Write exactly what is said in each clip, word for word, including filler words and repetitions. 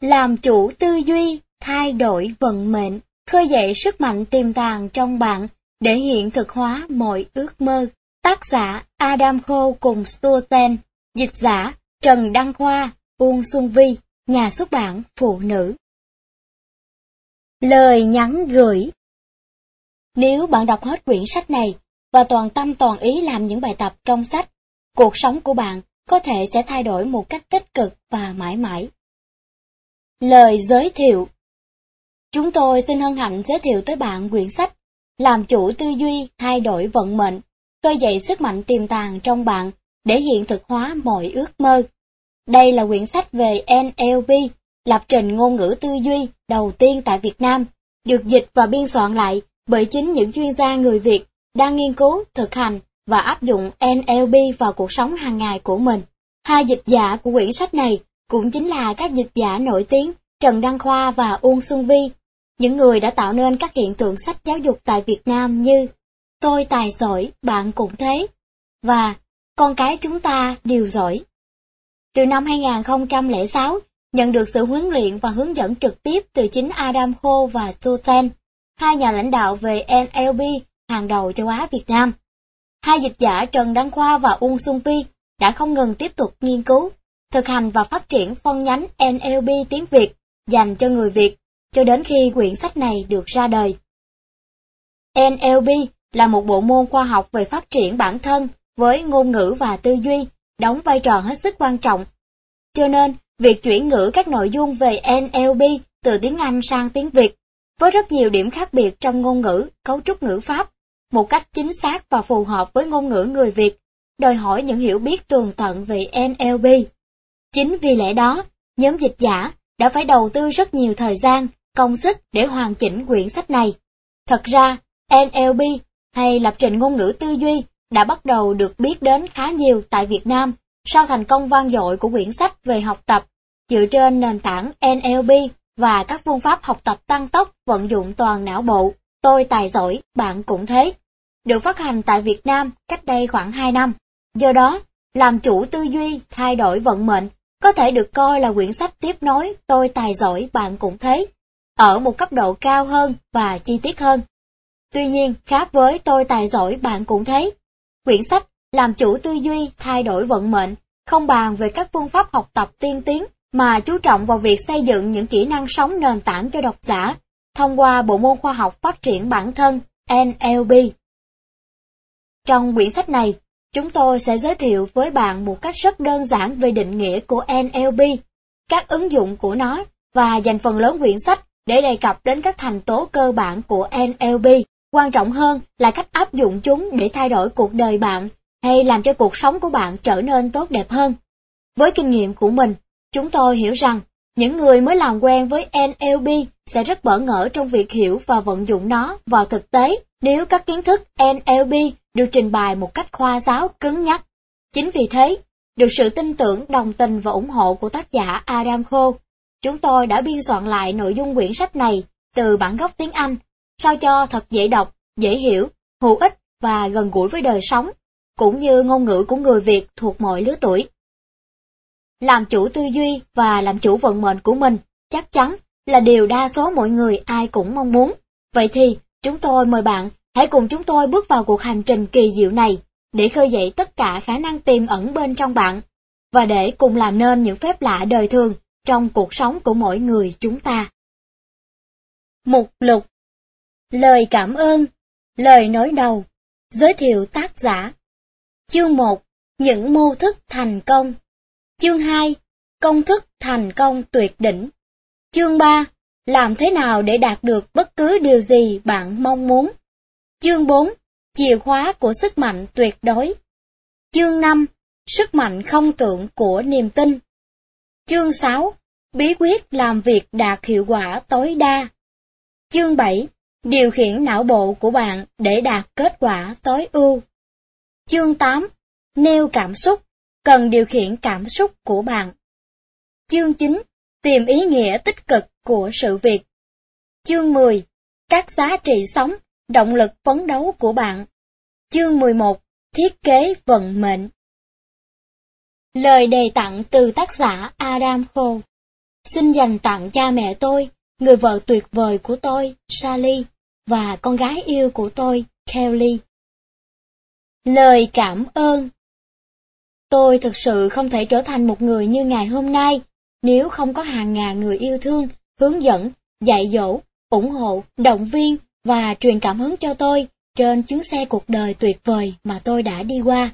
Làm chủ tư duy, thay đổi vận mệnh, khơi dậy sức mạnh tiềm tàng trong bạn để hiện thực hóa mọi ước mơ. Tác giả Adam Khô cùng Stuart Ten, dịch giả Trần Đăng Khoa, Uông Xuân Vi, nhà xuất bản Phụ Nữ. Lời nhắn gửi. Nếu bạn đọc hết quyển sách này và toàn tâm toàn ý làm những bài tập trong sách, cuộc sống của bạn có thể sẽ thay đổi một cách tích cực và mãi mãi. Lời giới thiệu. Chúng tôi xin hân hạnh giới thiệu tới bạn quyển sách Làm chủ tư duy, thay đổi vận mệnh, khơi dậy sức mạnh tiềm tàng trong bạn để hiện thực hóa mọi ước mơ. Đây là quyển sách về en lờ pê, lập trình ngôn ngữ tư duy đầu tiên tại Việt Nam, được dịch và biên soạn lại bởi chính những chuyên gia người Việt đang nghiên cứu, thực hành và áp dụng en lờ pê vào cuộc sống hàng ngày của mình. Hai dịch giả của quyển sách này cũng chính là các dịch giả nổi tiếng Trần Đăng Khoa và Uông Xuân Vi, những người đã tạo nên các hiện tượng sách giáo dục tại Việt Nam như Tôi tài giỏi, bạn cũng thế, và Con cái chúng ta đều giỏi. Từ năm hai nghìn không trăm lẻ sáu, nhận được sự huấn luyện và hướng dẫn trực tiếp từ chính Adam Khô và Stuart Ten, hai nhà lãnh đạo về en lờ pê hàng đầu châu Á Việt Nam. Hai dịch giả Trần Đăng Khoa và Uông Xuân Vi đã không ngừng tiếp tục nghiên cứu, thực hành và phát triển phân nhánh en lờ pê tiếng Việt dành cho người Việt, cho đến khi quyển sách này được ra đời. en lờ pê là một bộ môn khoa học về phát triển bản thân với ngôn ngữ và tư duy, đóng vai trò hết sức quan trọng. Cho nên, việc chuyển ngữ các nội dung về en lờ pê từ tiếng Anh sang tiếng Việt, với rất nhiều điểm khác biệt trong ngôn ngữ, cấu trúc ngữ pháp, một cách chính xác và phù hợp với ngôn ngữ người Việt, đòi hỏi những hiểu biết tường tận về en lờ pê. Chính vì lẽ đó, nhóm dịch giả đã phải đầu tư rất nhiều thời gian, công sức để hoàn chỉnh quyển sách này. Thật ra, en lờ pê hay lập trình ngôn ngữ tư duy đã bắt đầu được biết đến khá nhiều tại Việt Nam sau thành công vang dội của quyển sách về học tập dựa trên nền tảng en lờ pê và các phương pháp học tập tăng tốc vận dụng toàn não bộ. Tôi tài giỏi, bạn cũng thế, được phát hành tại Việt Nam cách đây khoảng hai năm. Do đó, Làm chủ tư duy, thay đổi vận mệnh có thể được coi là quyển sách tiếp nối Tôi tài giỏi, bạn cũng thế, ở một cấp độ cao hơn và chi tiết hơn. Tuy nhiên, khác với Tôi tài giỏi, bạn cũng thế, quyển sách Làm chủ tư duy, thay đổi vận mệnh không bàn về các phương pháp học tập tiên tiến, mà chú trọng vào việc xây dựng những kỹ năng sống nền tảng cho độc giả thông qua bộ môn khoa học phát triển bản thân en lờ pê. Trong quyển sách này, chúng tôi sẽ giới thiệu với bạn một cách rất đơn giản về định nghĩa của en lờ pê, các ứng dụng của nó và dành phần lớn quyển sách để đề cập đến các thành tố cơ bản của en lờ pê. Quan trọng hơn là cách áp dụng chúng để thay đổi cuộc đời bạn hay làm cho cuộc sống của bạn trở nên tốt đẹp hơn. Với kinh nghiệm của mình, chúng tôi hiểu rằng những người mới làm quen với en lờ pê sẽ rất bỡ ngỡ trong việc hiểu và vận dụng nó vào thực tế nếu các kiến thức en lờ pê được trình bày một cách khoa giáo cứng nhắc. Chính vì thế, được sự tin tưởng, đồng tình và ủng hộ của tác giả Adam Khô, chúng tôi đã biên soạn lại nội dung quyển sách này từ bản gốc tiếng Anh, sao cho thật dễ đọc, dễ hiểu, hữu ích và gần gũi với đời sống, cũng như ngôn ngữ của người Việt thuộc mọi lứa tuổi. Làm chủ tư duy và làm chủ vận mệnh của mình chắc chắn là điều đa số mọi người ai cũng mong muốn. Vậy thì, chúng tôi mời bạn hãy cùng chúng tôi bước vào cuộc hành trình kỳ diệu này để khơi dậy tất cả khả năng tiềm ẩn bên trong bạn và để cùng làm nên những phép lạ đời thường trong cuộc sống của mỗi người chúng ta. Mục lục. Lời cảm ơn. Lời nói đầu. Giới thiệu tác giả. Chương một. Những mô thức thành công. Chương hai. Công thức thành công tuyệt đỉnh. Chương ba. Làm thế nào để đạt được bất cứ điều gì bạn mong muốn. Chương bốn. Chìa khóa của sức mạnh tuyệt đối. Chương năm. Sức mạnh không tưởng của niềm tin. Chương sáu. Bí quyết làm việc đạt hiệu quả tối đa. Chương bảy. Điều khiển não bộ của bạn để đạt kết quả tối ưu. Chương tám. Nêu cảm xúc, cần điều khiển cảm xúc của bạn. Chương chín. Tìm ý nghĩa tích cực của sự việc. Chương mười. Các giá trị sống, động lực phấn đấu của bạn. Chương mười một. Thiết kế vận mệnh. Lời đề tặng từ tác giả Adam Khô. xin dành tặng cha mẹ tôi, người vợ tuyệt vời của tôi, Sally, và con gái yêu của tôi, Kelly. Lời cảm ơn. Tôi thực sự không thể trở thành một người như ngày hôm nay nếu không có hàng ngàn người yêu thương, hướng dẫn, dạy dỗ, ủng hộ, động viên và truyền cảm hứng cho tôi trên chuyến xe cuộc đời tuyệt vời mà tôi đã đi qua.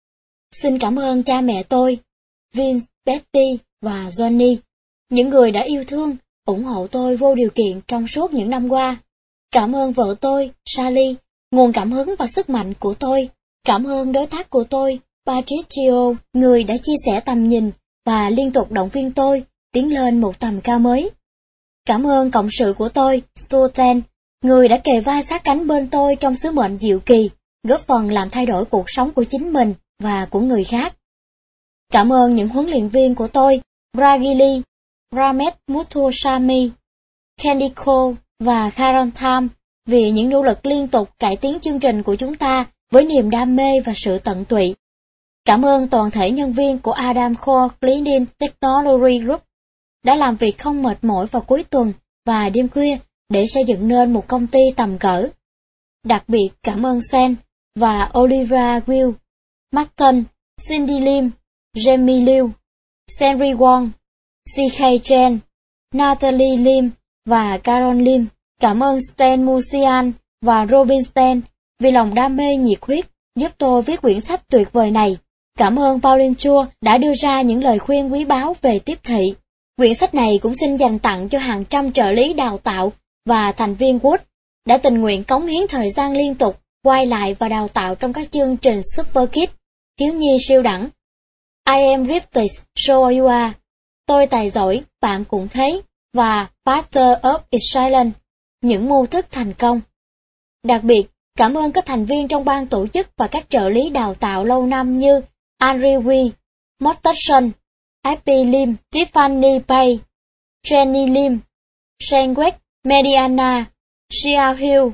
Xin cảm ơn cha mẹ tôi, Vince, Betty và Johnny, những người đã yêu thương, ủng hộ tôi vô điều kiện trong suốt những năm qua. Cảm ơn vợ tôi, Sally, nguồn cảm hứng và sức mạnh của tôi. Cảm ơn đối tác của tôi, Patricio, người đã chia sẻ tầm nhìn và liên tục động viên tôi tiến lên một tầm cao mới. Cảm ơn cộng sự của tôi, Stuarten, người đã kề vai sát cánh bên tôi trong sứ mệnh diệu kỳ, góp phần làm thay đổi cuộc sống của chính mình và của người khác. Cảm ơn những huấn luyện viên của tôi, Bragili, Ramesh Muthuswamy, Candy Cole và Karen Tham, vì những nỗ lực liên tục cải tiến chương trình của chúng ta với niềm đam mê và sự tận tụy. Cảm ơn toàn thể nhân viên của Adam Core Cleaning Technology Group đã làm việc không mệt mỏi vào cuối tuần và đêm khuya để xây dựng nên một công ty tầm cỡ. Đặc biệt cảm ơn Sen và Olivia Will, Martin, Cindy Lim, Jamie Liu, Henry Wong, xê ca Chen, Natalie Lim và Carol Lim. Cảm ơn Stan Musian và Robin Stan vì lòng đam mê nhiệt huyết giúp tôi viết quyển sách tuyệt vời này. Cảm ơn Pauline Chua đã đưa ra những lời khuyên quý báu về tiếp thị. Quyển sách này cũng xin dành tặng cho hàng trăm trợ lý đào tạo và thành viên Wood đã tình nguyện cống hiến thời gian liên tục quay lại và đào tạo trong các chương trình Super Kids, thiếu nhi siêu đẳng. I am gifted, so you are. Tôi tài giỏi, bạn cũng thế, và Master of Excellence, những mô thức thành công. Đặc biệt, cảm ơn các thành viên trong ban tổ chức và các trợ lý đào tạo lâu năm như Andrew Wee, Mortensen, Happy Lim, Tiffany Pay, Jenny Lim, Shane West, Mediana, Xiao Hill,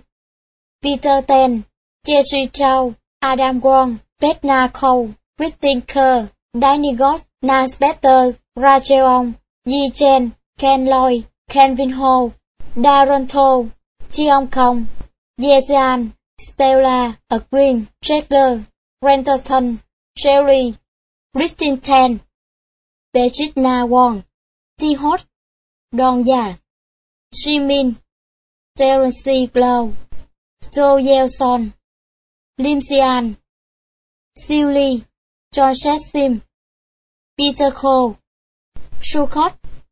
Peter Ten, Jesse Chow, Adam Wong, Petna Cole, Christine Kerr, Danny Goss, Nance Peter, Rachel Ong, Yi Chen, Ken Lloyd, Kenvin Ho, Darren To, Chiong Kong, Yesean, Stella, Aquin, Chandler, Renterton, Sherry, Christine Ten, Petrina Wong, T-Hot, Don Yard, Jimin, Terence Glow, Joe Yelson, Lim Xian, Siu Lee, John Sim, Peter Cole, Sukot,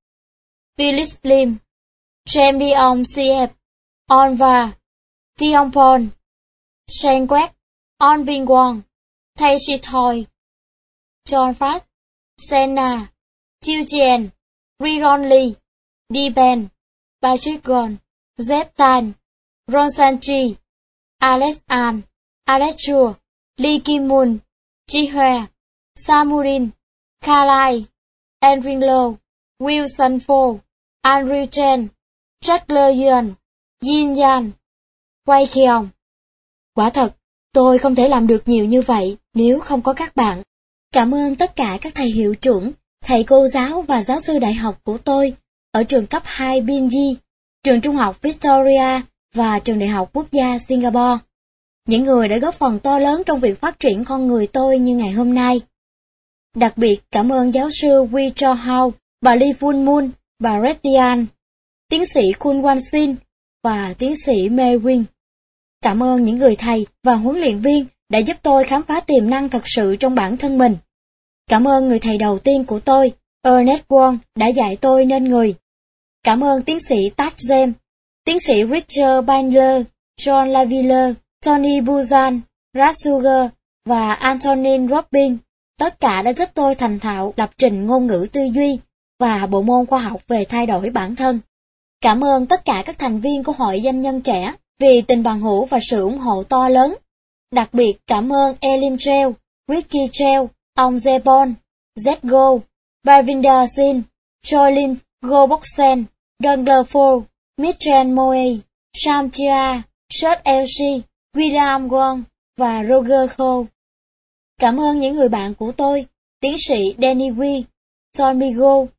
Phyllis Lim, James Dion C F, Onva, Tion Pon, Shane Quack, On Vinh Wong, Thay Shi Thoi, John Fast, Senna, Chiu Chien, Riron Lee, D-Ben, Patrick Gon, Zep Tan, Ron Sanchi, Alex An, Alex Chua, Lee Kim Moon, Ji Hua, Samurin, Carly, Andrew Low, Wilson Fo, Andrew Chen, Chandler Yuan, Yin Yan, Quay Kiong. Quả thật, tôi không thể làm được nhiều như vậy nếu không có các bạn. Cảm ơn tất cả các thầy hiệu trưởng, thầy cô giáo và giáo sư đại học của tôi ở trường cấp hai Binji, trường trung học Victoria và trường đại học quốc gia Singapore. Những người đã góp phần to lớn trong việc phát triển con người tôi như ngày hôm nay. Đặc biệt cảm ơn giáo sư Wee Cho Hao, bà Lee Fun Moon, bà Retian, tiến sĩ Kun Wan Sin và tiến sĩ Mei Wing. Cảm ơn những người thầy và huấn luyện viên đã giúp tôi khám phá tiềm năng thật sự trong bản thân mình. Cảm ơn người thầy đầu tiên của tôi, Ernest Wong, đã dạy tôi nên người. Cảm ơn tiến sĩ Tad James, tiến sĩ Richard Bandler, John Laviller, Tony Buzan, Rad Sugar và Antonin Robin. Tất cả đã giúp tôi thành thạo lập trình ngôn ngữ tư duy và bộ môn khoa học về thay đổi bản thân. Cảm ơn tất cả các thành viên của Hội Doanh nhân trẻ vì tình bằng hữu và sự ủng hộ to lớn. Đặc biệt cảm ơn Elim Trell, Ricky Trell, ông Zebon, Zgo, Barvinder Singh, Joylin Goboxen, Douglas Ford, Mitchell Moe, Sam Chia, Seth Elsie, William Wong và Roger Cole. Cảm ơn những người bạn của tôi, tiến sĩ Danny Wee, John Migo,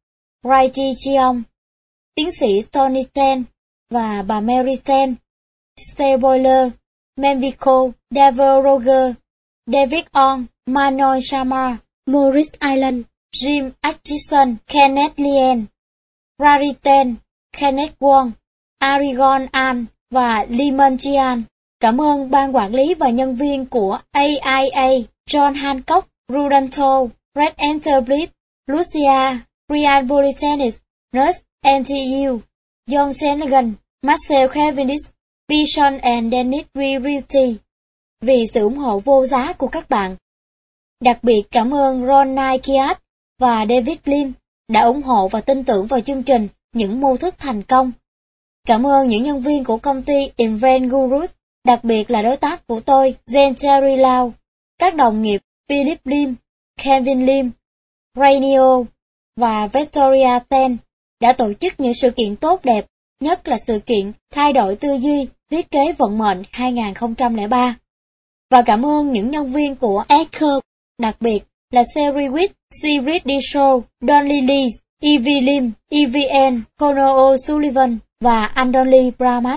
Raiji Cheong, tiến sĩ Tony Ten và bà Mary Ten, Steve Boiler, Menvico, Dave Roger, David On, Manoj Sharma, Maurice Island, Jim Atchison, Kenneth Lien, Rari Ten, Kenneth Wong, Arigon An và Limon Jian. Cảm ơn ban quản lý và nhân viên của a i a, John Hancock, Rudanto, Red Enterprise, Lucia, Ryan Polytechnic, Nurse en tê u, John Shanagan, Marcel Cavendish, Bishon and Dennis V. Realty vì sự ủng hộ vô giá của các bạn. Đặc biệt cảm ơn Ron Kiat và David Lim đã ủng hộ và tin tưởng vào chương trình Những mô thức thành công. Cảm ơn những nhân viên của công ty Invent Gurus, đặc biệt là đối tác của tôi, Jen Cherry Lau, các đồng nghiệp Philip Lim, Kevin Lim, Rainio và Victoria Ten đã tổ chức những sự kiện tốt đẹp, nhất là sự kiện Thay đổi tư duy, thiết kế vận mệnh hai không không ba. Và cảm ơn những nhân viên của Echo, đặc biệt là Sherry Witt, Sigrid Disho, Don Lilly, Evie Lim, e vê en, Conor O'Sullivan và Andoli Bramat.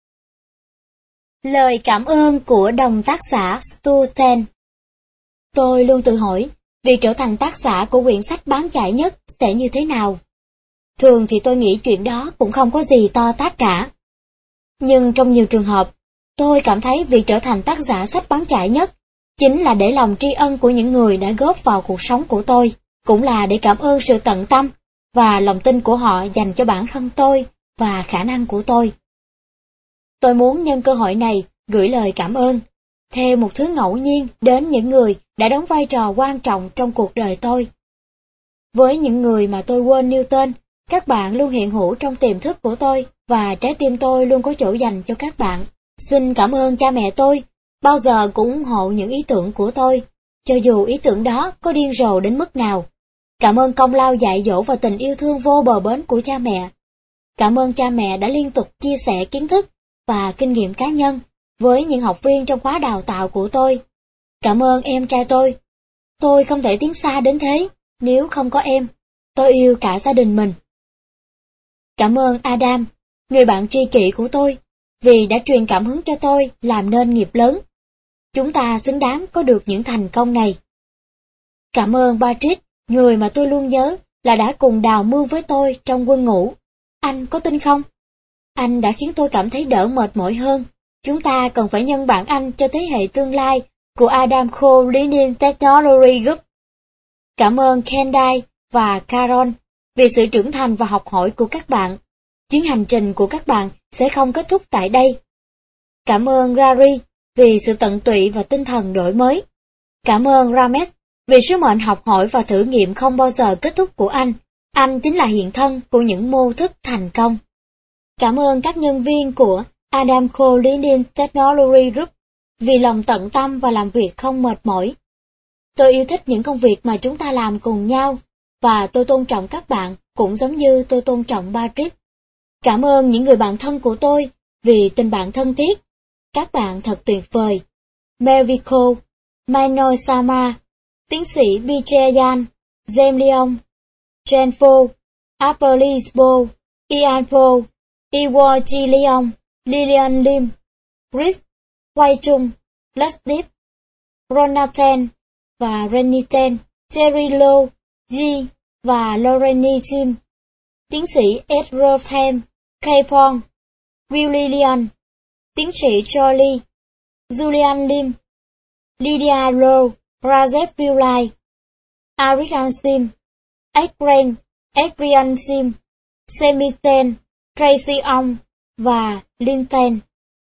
Lời cảm ơn của đồng tác giả Stu Ten. Tôi luôn tự hỏi, việc trở thành tác giả của quyển sách bán chạy nhất sẽ như thế nào? Thường thì tôi nghĩ chuyện đó cũng không có gì to tát cả. Nhưng trong nhiều trường hợp, tôi cảm thấy việc trở thành tác giả sách bán chạy nhất chính là để lòng tri ân của những người đã góp vào cuộc sống của tôi, cũng là để cảm ơn sự tận tâm và lòng tin của họ dành cho bản thân tôi và khả năng của tôi. Tôi muốn nhân cơ hội này gửi lời cảm ơn, theo một thứ ngẫu nhiên đến những người đã đóng vai trò quan trọng trong cuộc đời tôi. Với những người mà tôi quên nêu tên, các bạn luôn hiện hữu trong tiềm thức của tôi và trái tim tôi luôn có chỗ dành cho các bạn. Xin cảm ơn cha mẹ tôi, bao giờ cũng ủng hộ những ý tưởng của tôi, cho dù ý tưởng đó có điên rồ đến mức nào. Cảm ơn công lao dạy dỗ và tình yêu thương vô bờ bến của cha mẹ. Cảm ơn cha mẹ đã liên tục chia sẻ kiến thức và kinh nghiệm cá nhân với những học viên trong khóa đào tạo của tôi. Cảm ơn em trai tôi. Tôi không thể tiến xa đến thế nếu không có em. Tôi yêu cả gia đình mình. Cảm ơn Adam, người bạn tri kỷ của tôi, vì đã truyền cảm hứng cho tôi làm nên nghiệp lớn. Chúng ta xứng đáng có được những thành công này. Cảm ơn Patrick, người mà tôi luôn nhớ là đã cùng đào mưu với tôi trong quân ngũ. Anh có tin không? Anh đã khiến tôi cảm thấy đỡ mệt mỏi hơn. Chúng ta cần phải nhân bản anh cho thế hệ tương lai của Adam Cole Leading Technology Group. Cảm ơn Kendall và Carol vì sự trưởng thành và học hỏi của các bạn. Chuyến hành trình của các bạn sẽ không kết thúc tại đây. Cảm ơn Gary vì sự tận tụy và tinh thần đổi mới. Cảm ơn Ramesh vì sứ mệnh học hỏi và thử nghiệm không bao giờ kết thúc của anh. Anh chính là hiện thân của những mô thức thành công. Cảm ơn các nhân viên của Adam Cole Leading Technology Group vì lòng tận tâm và làm việc không mệt mỏi. Tôi yêu thích những công việc mà chúng ta làm cùng nhau, và tôi tôn trọng các bạn cũng giống như tôi tôn trọng Patrick. Cảm ơn những người bạn thân của tôi vì tình bạn thân thiết. Các bạn thật tuyệt vời. Melvico, Manoj Sharma, tiến sĩ Bijayan, James Leong, Jen Fo, Apollis Bo, Ian Po, Iwo Ji Leong, Lillian Lim, Chris, Wai Chung, Leslie, Ronathan và Renny Ten, Jerry Lo, G và Lorraine Sim, tiến sĩ Ed Rothem, Kay Phong, Will Lillian, tiến sĩ Charlie, Julian Lim, Lydia Lowe, Rajesh Vilay, Arikan Sim, Ekren, Adrian Sim, Semi Ten, Tracy Ong và Lin Ten.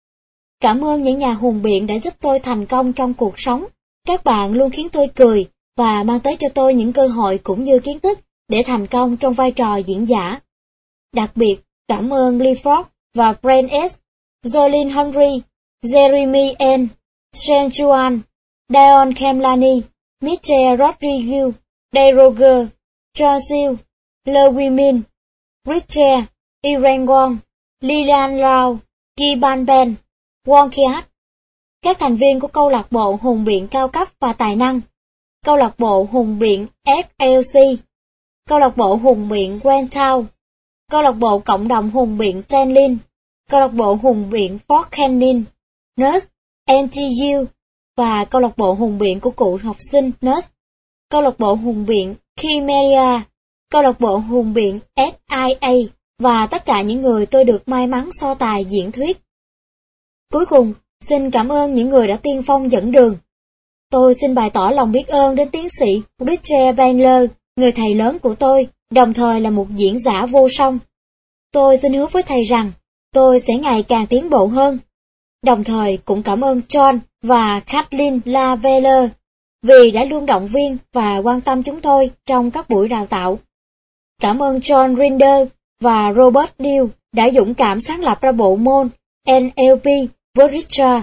Cảm ơn những nhà hùng biện đã giúp tôi thành công trong cuộc sống. Các bạn luôn khiến tôi cười và mang tới cho tôi những cơ hội cũng như kiến thức để thành công trong vai trò diễn giả. Đặc biệt, cảm ơn Lee Ford và Brent S, Jolene Henry, Jeremy N, Shane Chuan, Dion Kemlani, Michelle Rodriguez, Day Roger, John Seal, Louis Min, Richard, Irene Wong, Lilian Lau, Ki Ban Ben, Wong Kiat. Các thành viên của câu lạc bộ hùng biện cao cấp và tài năng, câu lạc bộ hùng biện S L C, câu lạc bộ hùng biện Queenstown, câu lạc bộ cộng đồng hùng biện Tenlin, câu lạc bộ hùng biện Fort Canning, Nurse en tê u và câu lạc bộ hùng biện của cụ học sinh Nurse, câu lạc bộ hùng biện Kimeria, câu lạc bộ hùng biện ét i a và tất cả những người tôi được may mắn so tài diễn thuyết. Cuối cùng, xin cảm ơn những người đã tiên phong dẫn đường. Tôi xin bày tỏ lòng biết ơn đến tiến sĩ Richard Bandler, người thầy lớn của tôi, đồng thời là một diễn giả vô song. Tôi xin hứa với thầy rằng, tôi sẽ ngày càng tiến bộ hơn. Đồng thời cũng cảm ơn John và Kathleen Laveller vì đã luôn động viên và quan tâm chúng tôi trong các buổi đào tạo. Cảm ơn John Rinder và Robert Deal đã dũng cảm sáng lập ra bộ môn en lờ pê với Richard.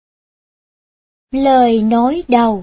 Lời nói đầu.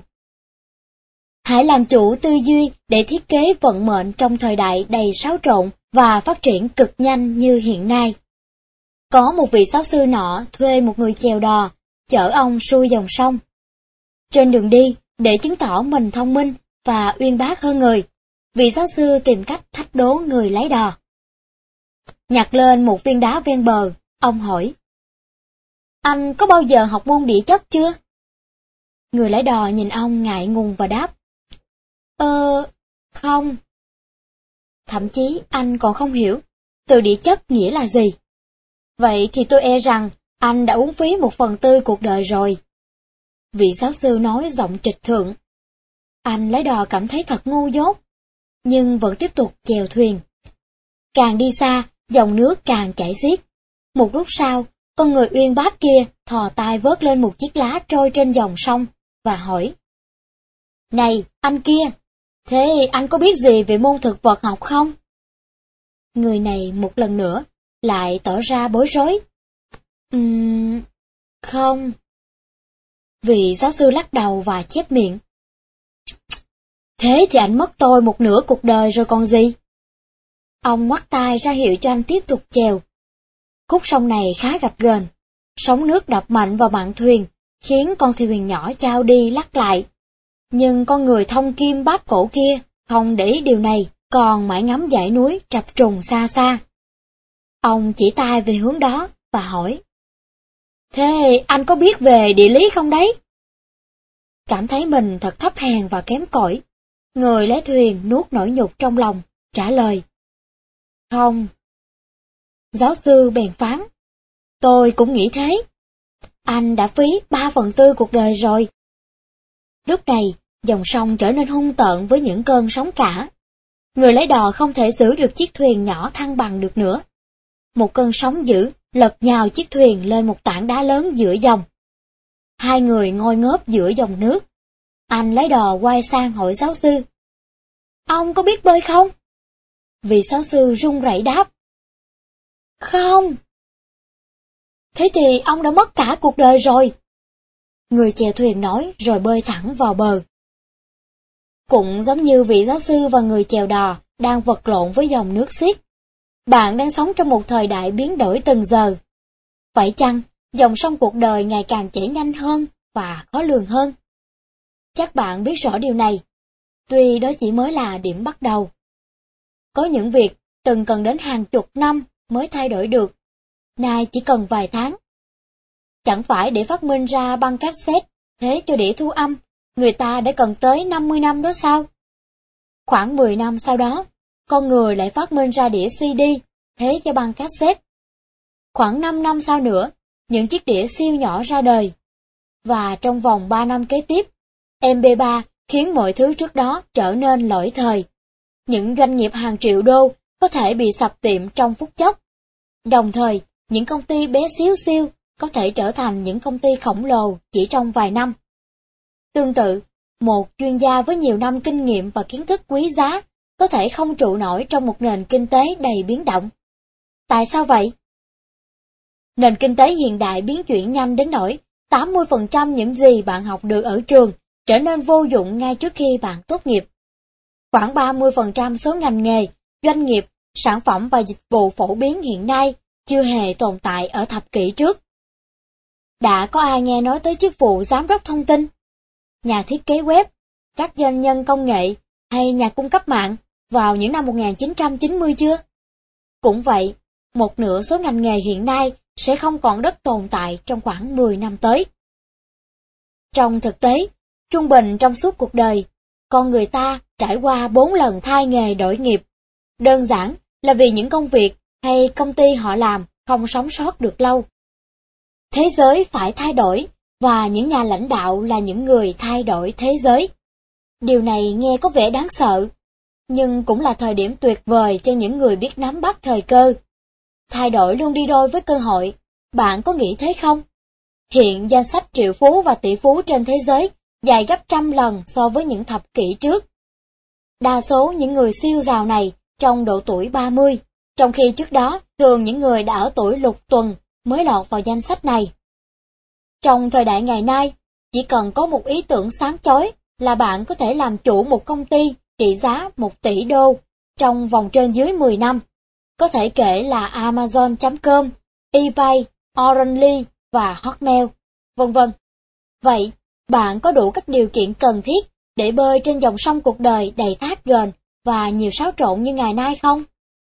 Hãy làm chủ tư duy để thiết kế vận mệnh trong thời đại đầy xáo trộn và phát triển cực nhanh như hiện nay. Có một vị giáo sư nọ thuê một người chèo đò, chở ông xuôi dòng sông. Trên đường đi, để chứng tỏ mình thông minh và uyên bác hơn người, vị giáo sư tìm cách thách đố người lái đò. Nhặt lên một viên đá ven bờ, ông hỏi: "Anh có bao giờ học môn địa chất chưa?" Người lái đò nhìn ông ngại ngùng và đáp: Ờ, không. Thậm chí anh còn không hiểu từ địa chất nghĩa là gì. Vậy thì tôi e rằng anh đã uống phí một phần tư cuộc đời rồi. Vị giáo sư nói giọng trịch thượng. Anh lái đò cảm thấy thật ngu dốt, nhưng vẫn tiếp tục chèo thuyền. Càng đi xa, dòng nước càng chảy xiết. Một lúc sau, con người uyên bác kia thò tay vớt lên một chiếc lá trôi trên dòng sông và hỏi: Này, anh kia, thế anh có biết gì về môn thực vật học không? Người này một lần nữa lại tỏ ra bối rối. Ừm, không. Vị giáo sư lắc đầu và chép miệng. Thế thì anh mất tôi một nửa cuộc đời rồi còn gì? Ông ngoắt tay ra hiệu cho anh tiếp tục chèo. Khúc sông này khá gập ghềnh, sóng nước đập mạnh vào mạn thuyền, khiến con thuyền nhỏ chao đi lắc lại. Nhưng con người thông kim bát cổ kia không để ý điều này, còn mãi ngắm dãy núi trập trùng xa xa. Ông chỉ tay về hướng đó và hỏi: Thế anh có biết về địa lý không đấy? Cảm thấy mình thật thấp hèn và kém cỏi, người lái thuyền nuốt nỗi nhục trong lòng, trả lời: Không. Giáo sư bèn phán: Tôi cũng nghĩ thế. Anh đã phí ba phần tư cuộc đời rồi. Lúc này, dòng sông trở nên hung tợn với những cơn sóng cả. Người lái đò không thể giữ được chiếc thuyền nhỏ thăng bằng được nữa. Một cơn sóng dữ lật nhào chiếc thuyền lên một tảng đá lớn giữa dòng. Hai người ngồi ngớp giữa dòng nước. Anh lái đò quay sang hỏi giáo sư: Ông có biết bơi không? Vị giáo sư run rẩy đáp: Không. Thế thì ông đã mất cả cuộc đời rồi. Người chèo thuyền nói rồi bơi thẳng vào bờ. Cũng giống như vị giáo sư và người chèo đò đang vật lộn với dòng nước xiết. Bạn đang sống trong một thời đại biến đổi từng giờ. Phải chăng dòng sông cuộc đời ngày càng chảy nhanh hơn và khó lường hơn? Chắc bạn biết rõ điều này, tuy đó chỉ mới là điểm bắt đầu. Có những việc từng cần đến hàng chục năm mới thay đổi được, nay chỉ cần vài tháng. Chẳng phải để phát minh ra băng cassette thế cho đĩa thu âm, người ta đã cần tới năm mươi năm đó sao? Khoảng mười năm sau đó, con người lại phát minh ra đĩa xê đê thế cho băng cassette. Khoảng năm năm sau nữa, những chiếc đĩa siêu nhỏ ra đời. Và trong vòng ba năm kế tiếp, em pê ba khiến mọi thứ trước đó trở nên lỗi thời. Những doanh nghiệp hàng triệu đô có thể bị sập tiệm trong phút chốc. Đồng thời, những công ty bé xíu xiu có thể trở thành những công ty khổng lồ chỉ trong vài năm. Tương tự, một chuyên gia với nhiều năm kinh nghiệm và kiến thức quý giá có thể không trụ nổi trong một nền kinh tế đầy biến động. Tại sao vậy? Nền kinh tế hiện đại biến chuyển nhanh đến nỗi tám mươi phần trăm những gì bạn học được ở trường trở nên vô dụng ngay trước khi bạn tốt nghiệp. Khoảng ba mươi phần trăm số ngành nghề, doanh nghiệp, sản phẩm và dịch vụ phổ biến hiện nay chưa hề tồn tại ở thập kỷ trước. Đã có ai nghe nói tới chức vụ giám đốc thông tin, nhà thiết kế web, các doanh nhân công nghệ hay nhà cung cấp mạng? vào những năm một nghìn chín trăm chín mươi chưa? Cũng vậy, một nửa số ngành nghề hiện nay sẽ không còn đất tồn tại trong khoảng mười năm tới. Trong thực tế, trung bình trong suốt cuộc đời, con người ta trải qua bốn lần thay nghề đổi nghiệp. Đơn giản là vì những công việc hay công ty họ làm không sống sót được lâu. Thế giới phải thay đổi, và những nhà lãnh đạo là những người thay đổi thế giới. Điều này nghe có vẻ đáng sợ, nhưng cũng là thời điểm tuyệt vời cho những người biết nắm bắt thời cơ. Thay đổi luôn đi đôi với cơ hội, bạn có nghĩ thế không? Hiện danh sách triệu phú và tỷ phú trên thế giới dài gấp trăm lần so với những thập kỷ trước. Đa số những người siêu giàu này trong độ tuổi ba mươi, trong khi trước đó thường những người đã ở tuổi lục tuần mới lọt vào danh sách này. Trong thời đại ngày nay, chỉ cần có một ý tưởng sáng chói là bạn có thể làm chủ một công ty trị giá một tỷ đô trong vòng trên dưới mười năm. Có thể kể là Amazon chấm com, eBay, Orange và Hotmail, vân vân. Vậy, bạn có đủ các điều kiện cần thiết để bơi trên dòng sông cuộc đời đầy thác ghềnh và nhiều xáo trộn như ngày nay không?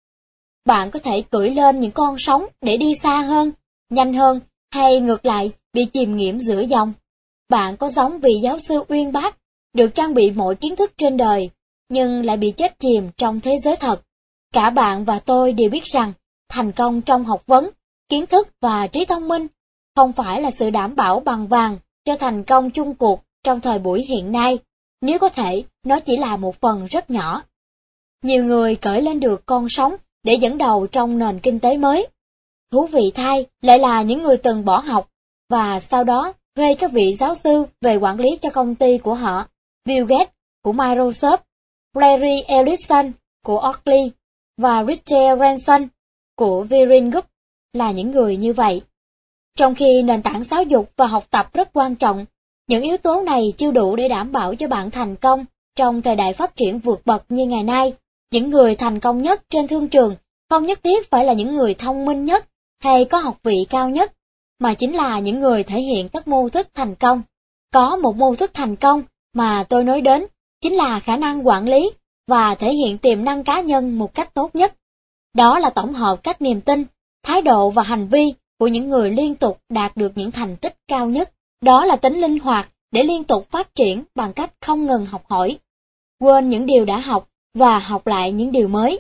Bạn có thể cưỡi lên những con sóng để đi xa hơn, nhanh hơn, hay ngược lại bị chìm nghiễm giữa dòng? Bạn có giống vị giáo sư uyên bác, được trang bị mọi kiến thức trên đời, nhưng lại bị chết chìm trong thế giới thật? Cả bạn và tôi đều biết rằng, thành công trong học vấn, kiến thức và trí thông minh không phải là sự đảm bảo bằng vàng cho thành công chung cuộc trong thời buổi hiện nay. Nếu có thể, nó chỉ là một phần rất nhỏ. Nhiều người cởi lên được con sóng để dẫn đầu trong nền kinh tế mới. Thú vị thay lại là những người từng bỏ học, và sau đó thuê các vị giáo sư về quản lý cho công ty của họ. Bill Gates của Microsoft, Larry Ellison của Oakley và Richard Branson của Virgin Group là những người như vậy. Trong khi nền tảng giáo dục và học tập rất quan trọng, những yếu tố này chưa đủ để đảm bảo cho bạn thành công trong thời đại phát triển vượt bậc như ngày nay. Những người thành công nhất trên thương trường không nhất thiết phải là những người thông minh nhất hay có học vị cao nhất, mà chính là những người thể hiện các mô thức thành công. Có một mô thức thành công mà tôi nói đến, chính là khả năng quản lý và thể hiện tiềm năng cá nhân một cách tốt nhất. Đó là tổng hợp các niềm tin, thái độ và hành vi của những người liên tục đạt được những thành tích cao nhất. Đó là tính linh hoạt để liên tục phát triển bằng cách không ngừng học hỏi, quên những điều đã học và học lại những điều mới.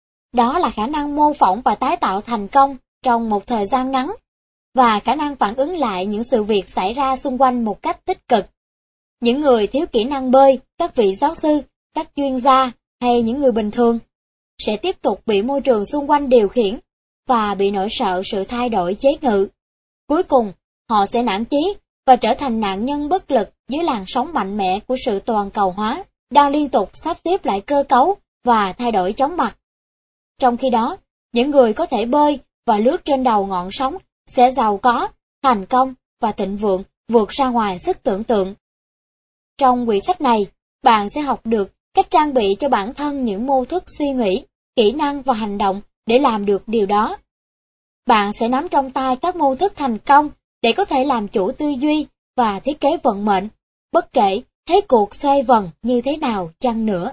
Đó là khả năng mô phỏng và tái tạo thành công trong một thời gian ngắn, và khả năng phản ứng lại những sự việc xảy ra xung quanh một cách tích cực. Những người thiếu kỹ năng bơi, các vị giáo sư, các chuyên gia hay những người bình thường sẽ tiếp tục bị môi trường xung quanh điều khiển và bị nỗi sợ sự thay đổi chế ngự. Cuối cùng, họ sẽ nản chí và trở thành nạn nhân bất lực dưới làn sóng mạnh mẽ của sự toàn cầu hóa, đang liên tục sắp xếp lại cơ cấu và thay đổi chóng mặt. Trong khi đó, những người có thể bơi và lướt trên đầu ngọn sóng sẽ giàu có, thành công và thịnh vượng vượt ra ngoài sức tưởng tượng. Trong quyển sách này, bạn sẽ học được cách trang bị cho bản thân những mô thức suy nghĩ, kỹ năng và hành động để làm được điều đó. Bạn sẽ nắm trong tay các mô thức thành công để có thể làm chủ tư duy và thiết kế vận mệnh, bất kể thế cuộc xoay vần như thế nào chăng nữa.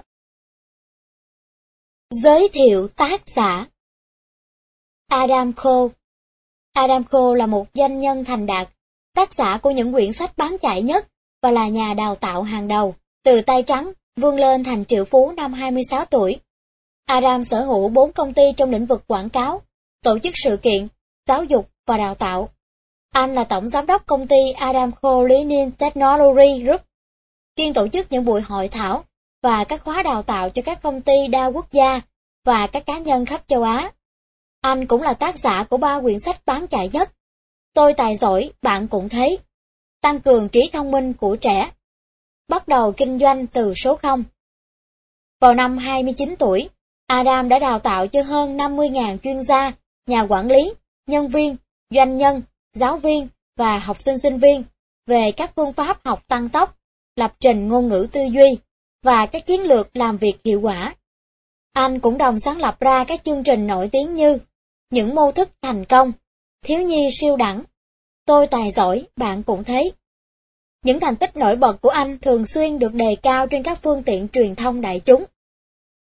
Giới thiệu tác giả. Adam Cole. Adam Cole là một doanh nhân thành đạt, tác giả của những quyển sách bán chạy nhất và là nhà đào tạo hàng đầu, từ tay trắng vươn lên thành triệu phú năm hai mươi sáu tuổi. Adam sở hữu bốn công ty trong lĩnh vực quảng cáo, tổ chức sự kiện, giáo dục và đào tạo. Anh là tổng giám đốc công ty Adam Cole Learning Technology Group, chuyên tổ chức những buổi hội thảo và các khóa đào tạo cho các công ty đa quốc gia và các cá nhân khắp châu Á. Anh cũng là tác giả của ba quyển sách bán chạy nhất: Tôi tài giỏi, bạn cũng thế, Tăng cường trí thông minh của trẻ, Bắt đầu kinh doanh từ số không. Vào năm hai mươi chín tuổi, Adam đã đào tạo cho hơn năm mươi nghìn chuyên gia, nhà quản lý, nhân viên, doanh nhân, giáo viên và học sinh sinh viên về các phương pháp học tăng tốc, lập trình ngôn ngữ tư duy và các chiến lược làm việc hiệu quả. Anh cũng đồng sáng lập ra các chương trình nổi tiếng như Những mô thức thành công, Thiếu nhi siêu đẳng, Tôi tài giỏi, bạn cũng thế. Những thành tích nổi bật của anh thường xuyên được đề cao trên các phương tiện truyền thông đại chúng.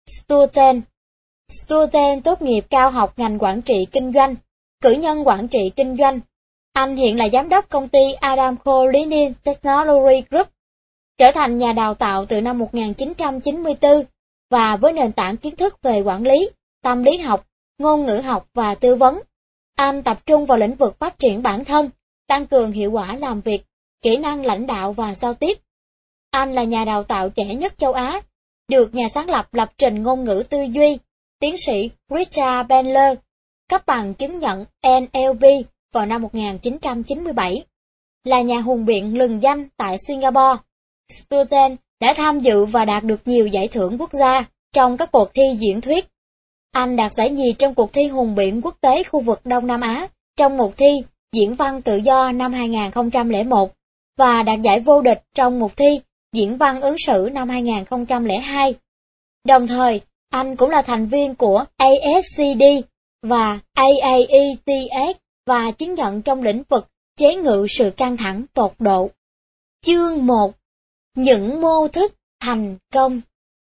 Sturten. Sturten tốt nghiệp cao học ngành quản trị kinh doanh, cử nhân quản trị kinh doanh. Anh hiện là giám đốc công ty Aramco Learning Technology Group, trở thành nhà đào tạo từ năm một nghìn chín trăm chín mươi tư và với nền tảng kiến thức về quản lý, tâm lý học, ngôn ngữ học và tư vấn. Anh tập trung vào lĩnh vực phát triển bản thân, tăng cường hiệu quả làm việc, kỹ năng lãnh đạo và giao tiếp. Anh là nhà đào tạo trẻ nhất châu Á, được nhà sáng lập lập trình ngôn ngữ tư duy, tiến sĩ Richard Bandler, cấp bằng chứng nhận N L P vào năm một nghìn chín trăm chín mươi bảy. Là nhà hùng biện lừng danh tại Singapore, Sturten đã tham dự và đạt được nhiều giải thưởng quốc gia trong các cuộc thi diễn thuyết. Anh đạt giải nhì trong cuộc thi hùng biện quốc tế khu vực Đông Nam Á trong một thi diễn văn tự do năm hai nghìn không trăm lẻ một và đạt giải vô địch trong một thi diễn văn ứng xử năm hai nghìn không trăm lẻ hai. Đồng thời, anh cũng là thành viên của A S C D và A A E T S và chứng nhận trong lĩnh vực chế ngự sự căng thẳng tột độ. Chương một. Những mô thức thành công.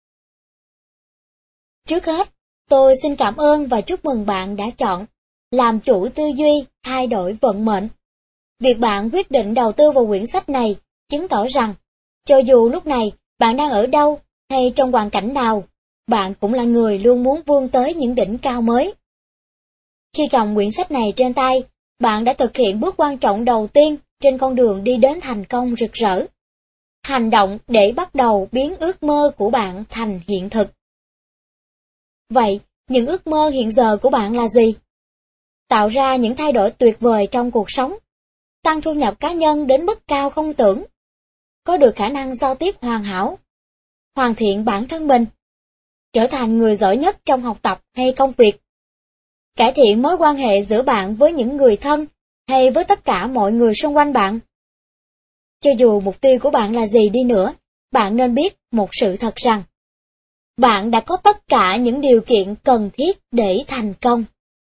Trước hết, tôi xin cảm ơn và chúc mừng bạn đã chọn làm chủ tư duy thay đổi vận mệnh. Việc bạn quyết định đầu tư vào quyển sách này chứng tỏ rằng, cho dù lúc này bạn đang ở đâu hay trong hoàn cảnh nào, bạn cũng là người luôn muốn vươn tới những đỉnh cao mới. Khi cầm quyển sách này trên tay, bạn đã thực hiện bước quan trọng đầu tiên trên con đường đi đến thành công rực rỡ. Hành động để bắt đầu biến ước mơ của bạn thành hiện thực. Vậy, những ước mơ hiện giờ của bạn là gì? Tạo ra những thay đổi tuyệt vời trong cuộc sống, tăng thu nhập cá nhân đến mức cao không tưởng, có được khả năng giao tiếp hoàn hảo, hoàn thiện bản thân mình, trở thành người giỏi nhất trong học tập hay công việc, cải thiện mối quan hệ giữa bạn với những người thân hay với tất cả mọi người xung quanh bạn. Cho dù mục tiêu của bạn là gì đi nữa, bạn nên biết một sự thật rằng, bạn đã có tất cả những điều kiện cần thiết để thành công.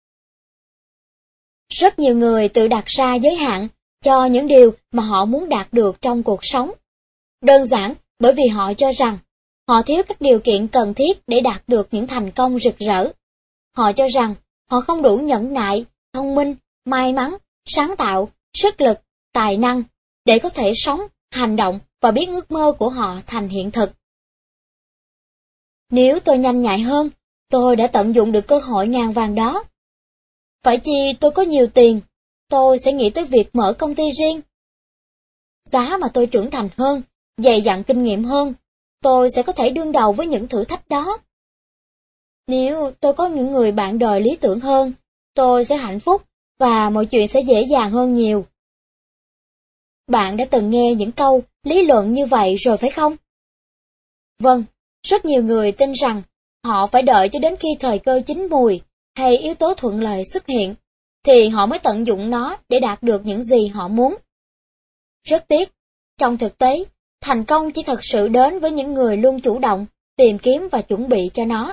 Rất nhiều người tự đặt ra giới hạn cho những điều mà họ muốn đạt được trong cuộc sống. Đơn giản bởi vì họ cho rằng họ thiếu các điều kiện cần thiết để đạt được những thành công rực rỡ. Họ cho rằng họ không đủ nhẫn nại, thông minh, may mắn, sáng tạo, sức lực, tài năng để có thể sống, hành động và biến ước mơ của họ thành hiện thực. Nếu tôi nhanh nhạy hơn, tôi đã tận dụng được cơ hội ngàn vàng đó. Phải chi tôi có nhiều tiền, tôi sẽ nghĩ tới việc mở công ty riêng. Giá mà tôi trưởng thành hơn, dày dặn kinh nghiệm hơn, tôi sẽ có thể đương đầu với những thử thách đó. Nếu tôi có những người bạn đời lý tưởng hơn, tôi sẽ hạnh phúc và mọi chuyện sẽ dễ dàng hơn nhiều. Bạn đã từng nghe những câu lý luận như vậy rồi phải không? Vâng, rất nhiều người tin rằng họ phải đợi cho đến khi thời cơ chín mùi hay yếu tố thuận lợi xuất hiện, thì họ mới tận dụng nó để đạt được những gì họ muốn. Rất tiếc, trong thực tế, thành công chỉ thật sự đến với những người luôn chủ động, tìm kiếm và chuẩn bị cho nó.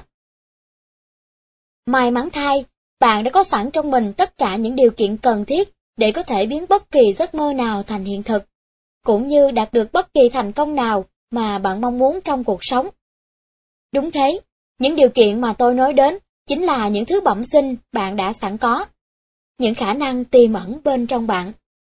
May mắn thay, bạn đã có sẵn trong mình tất cả những điều kiện cần thiết để có thể biến bất kỳ giấc mơ nào thành hiện thực, cũng như đạt được bất kỳ thành công nào mà bạn mong muốn trong cuộc sống. Đúng thế, những điều kiện mà tôi nói đến chính là những thứ bẩm sinh bạn đã sẵn có, những khả năng tiềm ẩn bên trong bạn.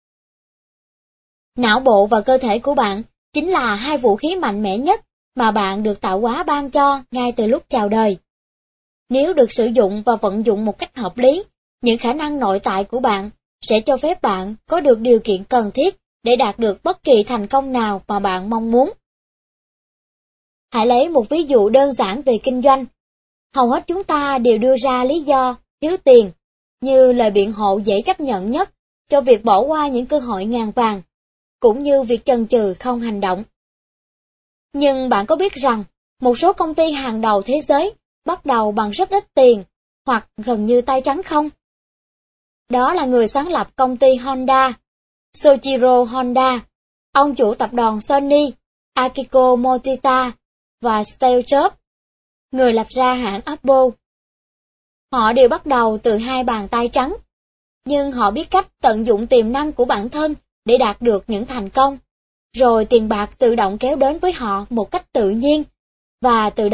Não bộ và cơ thể của bạn chính là hai vũ khí mạnh mẽ nhất mà bạn được tạo hóa ban cho ngay từ lúc chào đời. Nếu được sử dụng và vận dụng một cách hợp lý, những khả năng nội tại của bạn sẽ cho phép bạn có được điều kiện cần thiết để đạt được bất kỳ thành công nào mà bạn mong muốn. Hãy lấy một ví dụ đơn giản về kinh doanh. Hầu hết chúng ta đều đưa ra lý do thiếu tiền như lời biện hộ dễ chấp nhận nhất cho việc bỏ qua những cơ hội ngàn vàng, cũng như việc chần chừ không hành động. Nhưng bạn có biết rằng, một số công ty hàng đầu thế giới bắt đầu bằng rất ít tiền, hoặc gần như tay trắng không? Đó là người sáng lập công ty Honda, Soichiro Honda, ông chủ tập đoàn Sony, Akiko Morita và Steve Jobs, người lập ra hãng Apple. Họ đều bắt đầu từ hai bàn tay trắng, nhưng họ biết cách tận dụng tiềm năng của bản thân để đạt được những thành công, rồi tiền bạc tự động kéo đến với họ một cách tự nhiên, và từ đó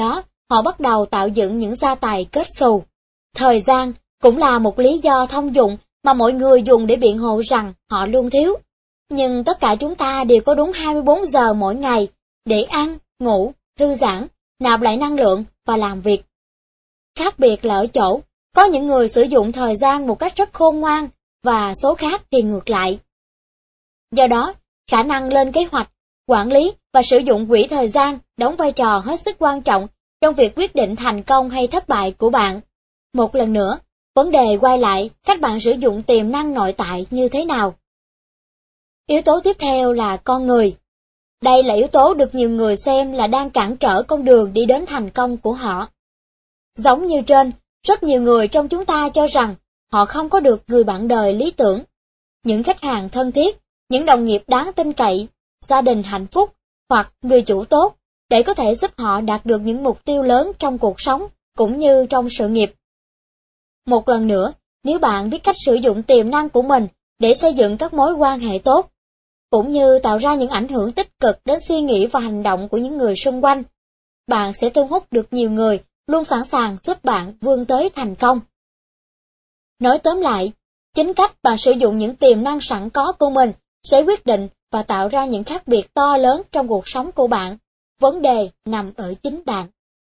họ bắt đầu tạo dựng những gia tài kết xù. Thời gian cũng là một lý do thông dụng mà mọi người dùng để biện hộ rằng họ luôn thiếu. Nhưng tất cả chúng ta đều có đúng hai mươi bốn giờ mỗi ngày để ăn, ngủ, thư giãn, nạp lại năng lượng và làm việc. Khác biệt là ở chỗ, có những người sử dụng thời gian một cách rất khôn ngoan và số khác thì ngược lại. Do đó, khả năng lên kế hoạch, quản lý và sử dụng quỹ thời gian đóng vai trò hết sức quan trọng trong việc quyết định thành công hay thất bại của bạn. Một lần nữa, vấn đề quay lại cách bạn sử dụng tiềm năng nội tại như thế nào. Yếu tố tiếp theo là con người. Đây là yếu tố được nhiều người xem là đang cản trở con đường đi đến thành công của họ. Giống như trên, rất nhiều người trong chúng ta cho rằng họ không có được người bạn đời lý tưởng, những khách hàng thân thiết, những đồng nghiệp đáng tin cậy, gia đình hạnh phúc hoặc người chủ tốt để có thể giúp họ đạt được những mục tiêu lớn trong cuộc sống cũng như trong sự nghiệp. Một lần nữa, nếu bạn biết cách sử dụng tiềm năng của mình để xây dựng các mối quan hệ tốt, cũng như tạo ra những ảnh hưởng tích cực đến suy nghĩ và hành động của những người xung quanh, bạn sẽ thu hút được nhiều người luôn sẵn sàng giúp bạn vươn tới thành công. Nói tóm lại, chính cách bạn sử dụng những tiềm năng sẵn có của mình sẽ quyết định và tạo ra những khác biệt to lớn trong cuộc sống của bạn. Vấn đề nằm ở chính bạn.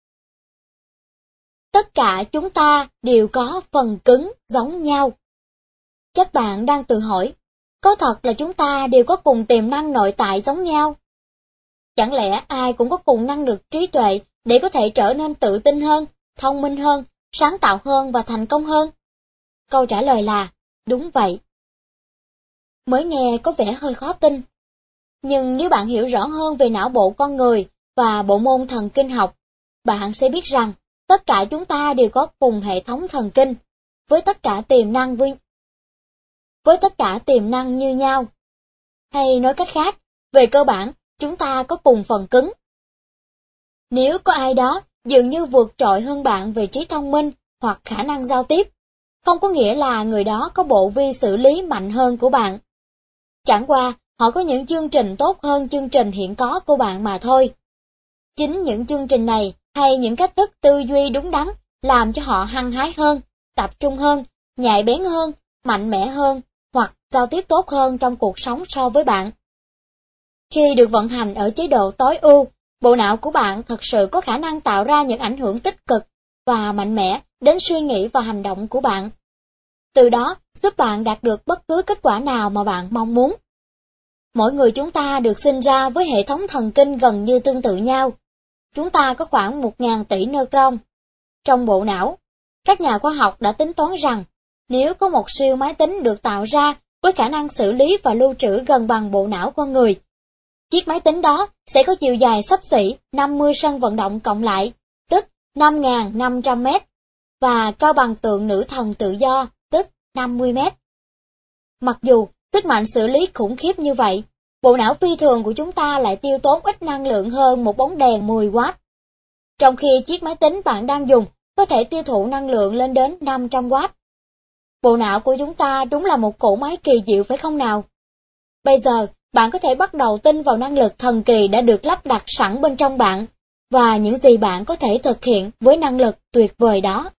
Tất cả chúng ta đều có phần cứng giống nhau. Các bạn đang tự hỏi, có thật là chúng ta đều có cùng tiềm năng nội tại giống nhau? Chẳng lẽ ai cũng có cùng năng lực trí tuệ để có thể trở nên tự tin hơn, thông minh hơn, sáng tạo hơn và thành công hơn? Câu trả lời là, đúng vậy. Mới nghe có vẻ hơi khó tin. Nhưng nếu bạn hiểu rõ hơn về não bộ con người và bộ môn thần kinh học, bạn sẽ biết rằng tất cả chúng ta đều có cùng hệ thống thần kinh, với tất cả tiềm năng với, với tất cả tiềm năng như nhau. Hay nói cách khác, về cơ bản, chúng ta có cùng phần cứng. Nếu có ai đó dường như vượt trội hơn bạn về trí thông minh hoặc khả năng giao tiếp, không có nghĩa là người đó có bộ vi xử lý mạnh hơn của bạn. Chẳng qua, họ có những chương trình tốt hơn chương trình hiện có của bạn mà thôi. Chính những chương trình này hay những cách thức tư duy đúng đắn làm cho họ hăng hái hơn, tập trung hơn, nhạy bén hơn, mạnh mẽ hơn hoặc giao tiếp tốt hơn trong cuộc sống so với bạn. Khi được vận hành ở chế độ tối ưu, bộ não của bạn thật sự có khả năng tạo ra những ảnh hưởng tích cực và mạnh mẽ đến suy nghĩ và hành động của bạn. Từ đó, giúp bạn đạt được bất cứ kết quả nào mà bạn mong muốn. Mỗi người chúng ta được sinh ra với hệ thống thần kinh gần như tương tự nhau. Chúng ta có khoảng một nghìn tỷ neuron trong bộ não. Các nhà khoa học đã tính toán rằng, nếu có một siêu máy tính được tạo ra với khả năng xử lý và lưu trữ gần bằng bộ não con người, chiếc máy tính đó sẽ có chiều dài xấp xỉ năm mươi sân vận động cộng lại, tức năm nghìn năm trăm mét, và cao bằng tượng nữ thần tự do, tức năm mươi mét. Mặc dù sức mạnh xử lý khủng khiếp như vậy, bộ não phi thường của chúng ta lại tiêu tốn ít năng lượng hơn một bóng đèn mười oát. Trong khi chiếc máy tính bạn đang dùng có thể tiêu thụ năng lượng lên đến năm trăm oát. Bộ não của chúng ta đúng là một cỗ máy kỳ diệu phải không nào? Bây giờ, bạn có thể bắt đầu tin vào năng lực thần kỳ đã được lắp đặt sẵn bên trong bạn, và những gì bạn có thể thực hiện với năng lực tuyệt vời đó.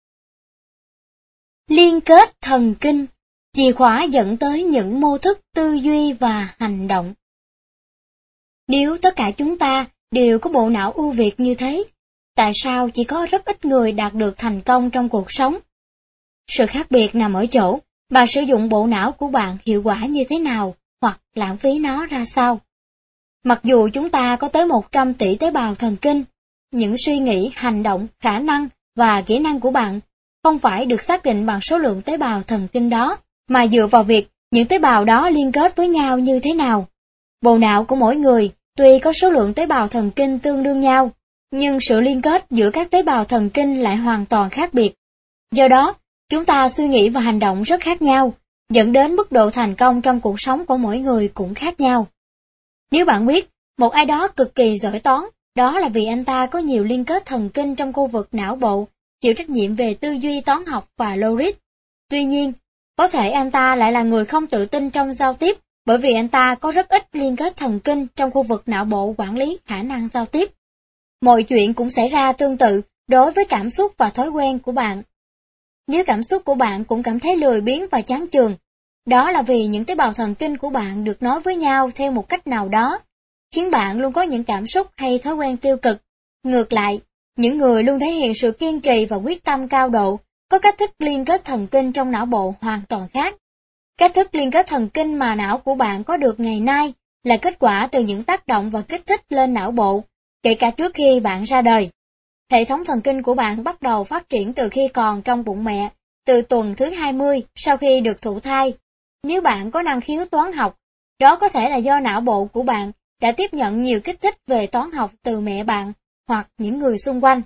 Liên kết thần kinh, chìa khóa dẫn tới những mô thức tư duy và hành động. Nếu tất cả chúng ta đều có bộ não ưu việt như thế, tại sao chỉ có rất ít người đạt được thành công trong cuộc sống? Sự khác biệt nằm ở chỗ, bạn sử dụng bộ não của bạn hiệu quả như thế nào, hoặc lãng phí nó ra sao. Mặc dù chúng ta có tới một trăm tỷ tế bào thần kinh, những suy nghĩ, hành động, khả năng và kỹ năng của bạn không phải được xác định bằng số lượng tế bào thần kinh đó, mà dựa vào việc những tế bào đó liên kết với nhau như thế nào. Bộ não của mỗi người tuy có số lượng tế bào thần kinh tương đương nhau, nhưng sự liên kết giữa các tế bào thần kinh lại hoàn toàn khác biệt. Do đó, chúng ta suy nghĩ và hành động rất khác nhau, dẫn đến mức độ thành công trong cuộc sống của mỗi người cũng khác nhau. Nếu bạn biết, một ai đó cực kỳ giỏi toán, đó là vì anh ta có nhiều liên kết thần kinh trong khu vực não bộ, chịu trách nhiệm về tư duy toán học và logic. Tuy nhiên, có thể anh ta lại là người không tự tin trong giao tiếp, bởi vì anh ta có rất ít liên kết thần kinh trong khu vực não bộ quản lý khả năng giao tiếp. Mọi chuyện cũng xảy ra tương tự đối với cảm xúc và thói quen của bạn. Nếu cảm xúc của bạn cũng cảm thấy lười biếng và chán chường, đó là vì những tế bào thần kinh của bạn được nối với nhau theo một cách nào đó, khiến bạn luôn có những cảm xúc hay thói quen tiêu cực. Ngược lại, những người luôn thể hiện sự kiên trì và quyết tâm cao độ, có cách thức liên kết thần kinh trong não bộ hoàn toàn khác. Cách thức liên kết thần kinh mà não của bạn có được ngày nay là kết quả từ những tác động và kích thích lên não bộ, kể cả trước khi bạn ra đời. Hệ thống thần kinh của bạn bắt đầu phát triển từ khi còn trong bụng mẹ, từ tuần thứ hai mươi sau khi được thụ thai. Nếu bạn có năng khiếu toán học, đó có thể là do não bộ của bạn đã tiếp nhận nhiều kích thích về toán học từ mẹ bạn hoặc những người xung quanh.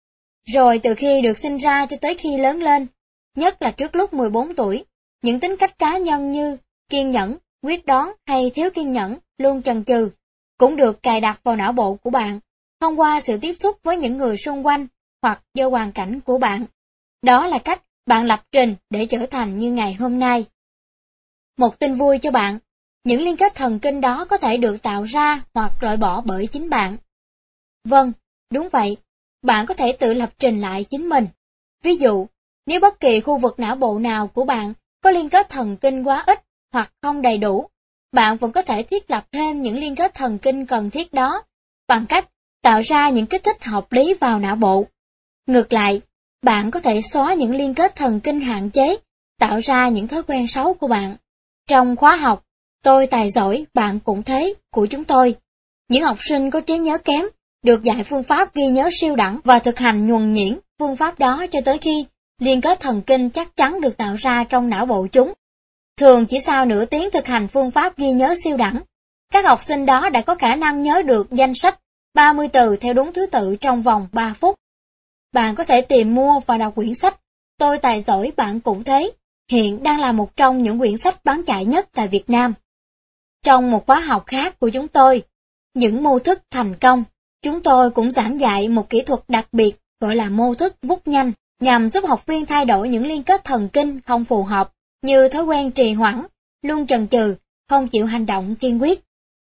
Rồi từ khi được sinh ra cho tới khi lớn lên, nhất là trước lúc mười bốn tuổi, những tính cách cá nhân như kiên nhẫn, quyết đoán hay thiếu kiên nhẫn, luôn chần chừ, cũng được cài đặt vào não bộ của bạn, thông qua sự tiếp xúc với những người xung quanh hoặc do hoàn cảnh của bạn. Đó là cách bạn lập trình để trở thành như ngày hôm nay. Một tin vui cho bạn, những liên kết thần kinh đó có thể được tạo ra hoặc loại bỏ bởi chính bạn. Vâng, đúng vậy, bạn có thể tự lập trình lại chính mình. Ví dụ, nếu bất kỳ khu vực não bộ nào của bạn có liên kết thần kinh quá ít hoặc không đầy đủ, bạn vẫn có thể thiết lập thêm những liên kết thần kinh cần thiết đó, bằng cách tạo ra những kích thích hợp lý vào não bộ. Ngược lại, bạn có thể xóa những liên kết thần kinh hạn chế, tạo ra những thói quen xấu của bạn. Trong khóa học, Tôi tài giỏi, bạn cũng thế, của chúng tôi, những học sinh có trí nhớ kém, được dạy phương pháp ghi nhớ siêu đẳng và thực hành nhuần nhuyễn phương pháp đó cho tới khi liên kết thần kinh chắc chắn được tạo ra trong não bộ chúng. Thường chỉ sau nửa tiếng thực hành phương pháp ghi nhớ siêu đẳng, các học sinh đó đã có khả năng nhớ được danh sách ba mươi từ theo đúng thứ tự trong vòng ba phút. Bạn có thể tìm mua và đọc quyển sách Tôi tài giỏi, bạn cũng thế, hiện đang là một trong những quyển sách bán chạy nhất tại Việt Nam. Trong một khóa học khác của chúng tôi, những mô thức thành công, chúng tôi cũng giảng dạy một kỹ thuật đặc biệt gọi là mô thức vút nhanh, nhằm giúp học viên thay đổi những liên kết thần kinh không phù hợp, như thói quen trì hoãn, luôn chần chừ, không chịu hành động kiên quyết.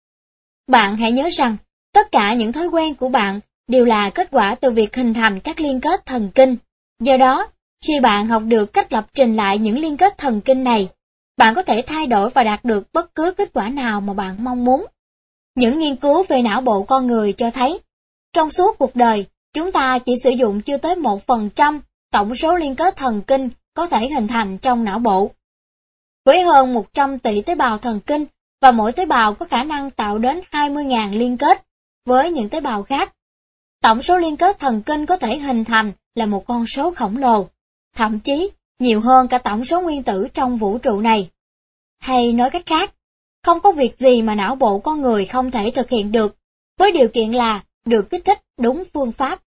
Bạn hãy nhớ rằng, tất cả những thói quen của bạn đều là kết quả từ việc hình thành các liên kết thần kinh. Do đó, khi bạn học được cách lập trình lại những liên kết thần kinh này, bạn có thể thay đổi và đạt được bất cứ kết quả nào mà bạn mong muốn. Những nghiên cứu về não bộ con người cho thấy, trong suốt cuộc đời, chúng ta chỉ sử dụng chưa tới một phần trăm tổng số liên kết thần kinh có thể hình thành trong não bộ. Với hơn một trăm tỷ tế bào thần kinh, và mỗi tế bào có khả năng tạo đến hai mươi nghìn liên kết với những tế bào khác. Tổng số liên kết thần kinh có thể hình thành là một con số khổng lồ, thậm chí nhiều hơn cả tổng số nguyên tử trong vũ trụ này. Hay nói cách khác, không có việc gì mà não bộ con người không thể thực hiện được, với điều kiện là được kích thích đúng phương pháp.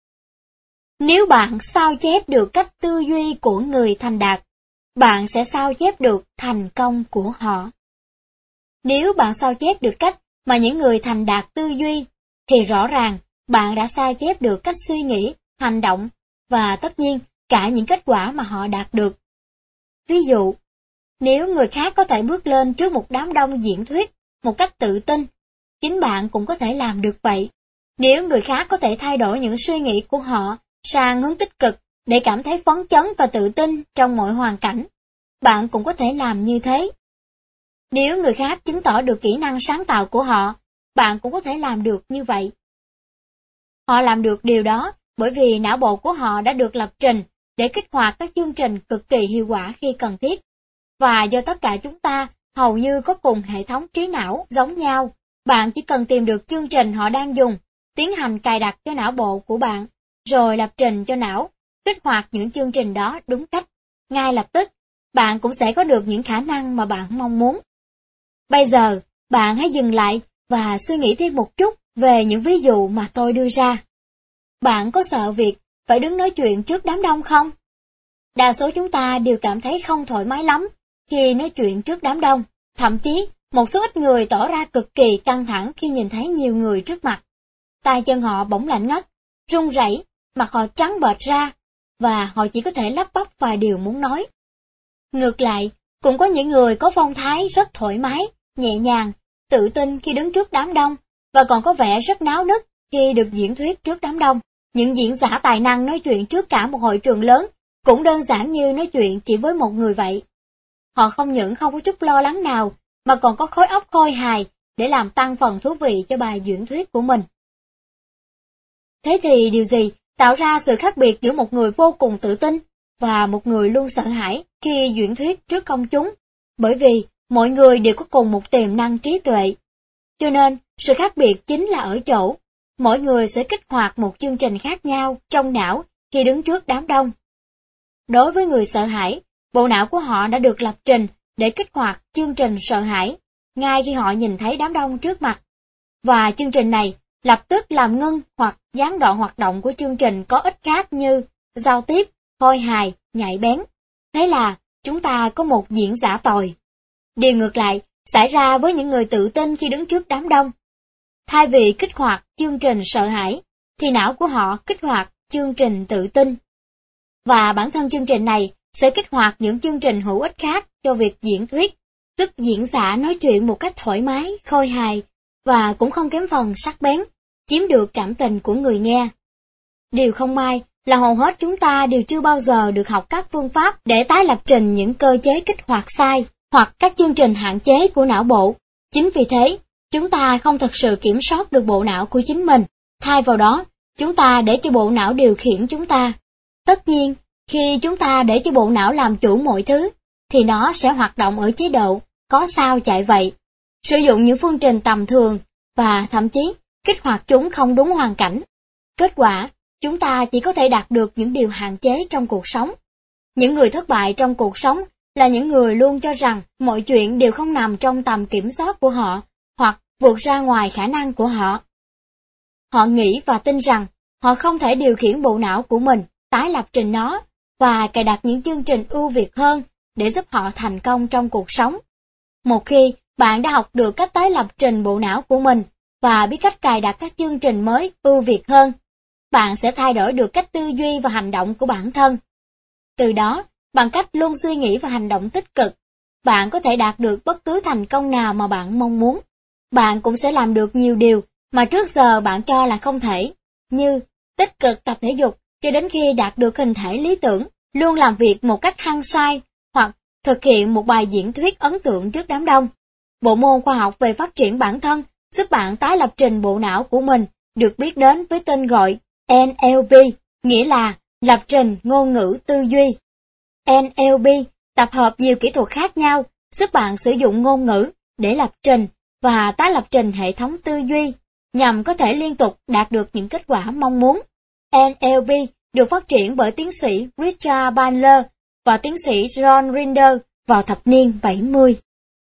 Nếu bạn sao chép được cách tư duy của người thành đạt, bạn sẽ sao chép được thành công của họ. Nếu bạn sao chép được cách mà những người thành đạt tư duy, thì rõ ràng bạn đã sao chép được cách suy nghĩ, hành động, và tất nhiên cả những kết quả mà họ đạt được. Ví dụ, nếu người khác có thể bước lên trước một đám đông diễn thuyết một cách tự tin, chính bạn cũng có thể làm được vậy. Nếu người khác có thể thay đổi những suy nghĩ của họ sang hướng tích cực để cảm thấy phấn chấn và tự tin trong mọi hoàn cảnh, bạn cũng có thể làm như thế. Nếu người khác chứng tỏ được kỹ năng sáng tạo của họ, bạn cũng có thể làm được như vậy. Họ làm được điều đó bởi vì não bộ của họ đã được lập trình để kích hoạt các chương trình cực kỳ hiệu quả khi cần thiết. Và do tất cả chúng ta hầu như có cùng hệ thống trí não giống nhau, bạn chỉ cần tìm được chương trình họ đang dùng, tiến hành cài đặt cho não bộ của bạn, rồi lập trình cho não, kích hoạt những chương trình đó đúng cách. Ngay lập tức, bạn cũng sẽ có được những khả năng mà bạn mong muốn. Bây giờ, bạn hãy dừng lại và suy nghĩ thêm một chút về những ví dụ mà tôi đưa ra. Bạn có sợ việc phải đứng nói chuyện trước đám đông không? Đa số chúng ta đều cảm thấy không thoải mái lắm khi nói chuyện trước đám đông. Thậm chí, một số ít người tỏ ra cực kỳ căng thẳng khi nhìn thấy nhiều người trước mặt. Tay chân họ bỗng lạnh ngắt, run rẩy, mặt họ trắng bệch ra, và họ chỉ có thể lắp bắp vài điều muốn nói. Ngược lại, cũng có những người có phong thái rất thoải mái, nhẹ nhàng, tự tin khi đứng trước đám đông, và còn có vẻ rất náo nức khi được diễn thuyết trước đám đông. Những diễn giả tài năng nói chuyện trước cả một hội trường lớn cũng đơn giản như nói chuyện chỉ với một người vậy. Họ không những không có chút lo lắng nào, mà còn có khối óc khôi hài để làm tăng phần thú vị cho bài diễn thuyết của mình. Thế thì điều gì tạo ra sự khác biệt giữa một người vô cùng tự tin và một người luôn sợ hãi khi diễn thuyết trước công chúng? Bởi vì mỗi người đều có cùng một tiềm năng trí tuệ. Cho nên, sự khác biệt chính là ở chỗ, mỗi người sẽ kích hoạt một chương trình khác nhau trong não khi đứng trước đám đông. Đối với người sợ hãi, bộ não của họ đã được lập trình để kích hoạt chương trình sợ hãi ngay khi họ nhìn thấy đám đông trước mặt. Và chương trình này lập tức làm ngưng hoặc gián đoạn hoạt động của chương trình có ích khác như giao tiếp, khôi hài, nhạy bén. Thế là chúng ta có một diễn giả tồi. Điều ngược lại xảy ra với những người tự tin khi đứng trước đám đông. Thay vì kích hoạt chương trình sợ hãi, thì não của họ kích hoạt chương trình tự tin. Và bản thân chương trình này sẽ kích hoạt những chương trình hữu ích khác cho việc diễn thuyết, tức diễn giả nói chuyện một cách thoải mái, khôi hài, và cũng không kém phần sắc bén, chiếm được cảm tình của người nghe. Điều không may là hầu hết chúng ta đều chưa bao giờ được học các phương pháp để tái lập trình những cơ chế kích hoạt sai, hoặc các chương trình hạn chế của não bộ. Chính vì thế, chúng ta không thực sự kiểm soát được bộ não của chính mình. Thay vào đó, chúng ta để cho bộ não điều khiển chúng ta. Tất nhiên, khi chúng ta để cho bộ não làm chủ mọi thứ, thì nó sẽ hoạt động ở chế độ có sao chạy vậy, sử dụng những phương trình tầm thường và thậm chí kích hoạt chúng không đúng hoàn cảnh. Kết quả, chúng ta chỉ có thể đạt được những điều hạn chế trong cuộc sống. Những người thất bại trong cuộc sống là những người luôn cho rằng mọi chuyện đều không nằm trong tầm kiểm soát của họ hoặc vượt ra ngoài khả năng của họ. Họ nghĩ và tin rằng họ không thể điều khiển bộ não của mình, tái lập trình nó và cài đặt những chương trình ưu việt hơn để giúp họ thành công trong cuộc sống. Một khi bạn đã học được cách tái lập trình bộ não của mình và biết cách cài đặt các chương trình mới ưu việt hơn, bạn sẽ thay đổi được cách tư duy và hành động của bản thân. Từ đó, bằng cách luôn suy nghĩ và hành động tích cực, bạn có thể đạt được bất cứ thành công nào mà bạn mong muốn. Bạn cũng sẽ làm được nhiều điều mà trước giờ bạn cho là không thể, như tích cực tập thể dục cho đến khi đạt được hình thể lý tưởng, luôn làm việc một cách hăng say, hoặc thực hiện một bài diễn thuyết ấn tượng trước đám đông. Bộ môn khoa học về phát triển bản thân giúp bạn tái lập trình bộ não của mình, được biết đến với tên gọi N L P, nghĩa là lập trình ngôn ngữ tư duy. N L P tập hợp nhiều kỹ thuật khác nhau, giúp bạn sử dụng ngôn ngữ để lập trình và tái lập trình hệ thống tư duy, nhằm có thể liên tục đạt được những kết quả mong muốn. N L P được phát triển bởi tiến sĩ Richard Bandler và tiến sĩ John Grinder vào thập niên bảy mươi.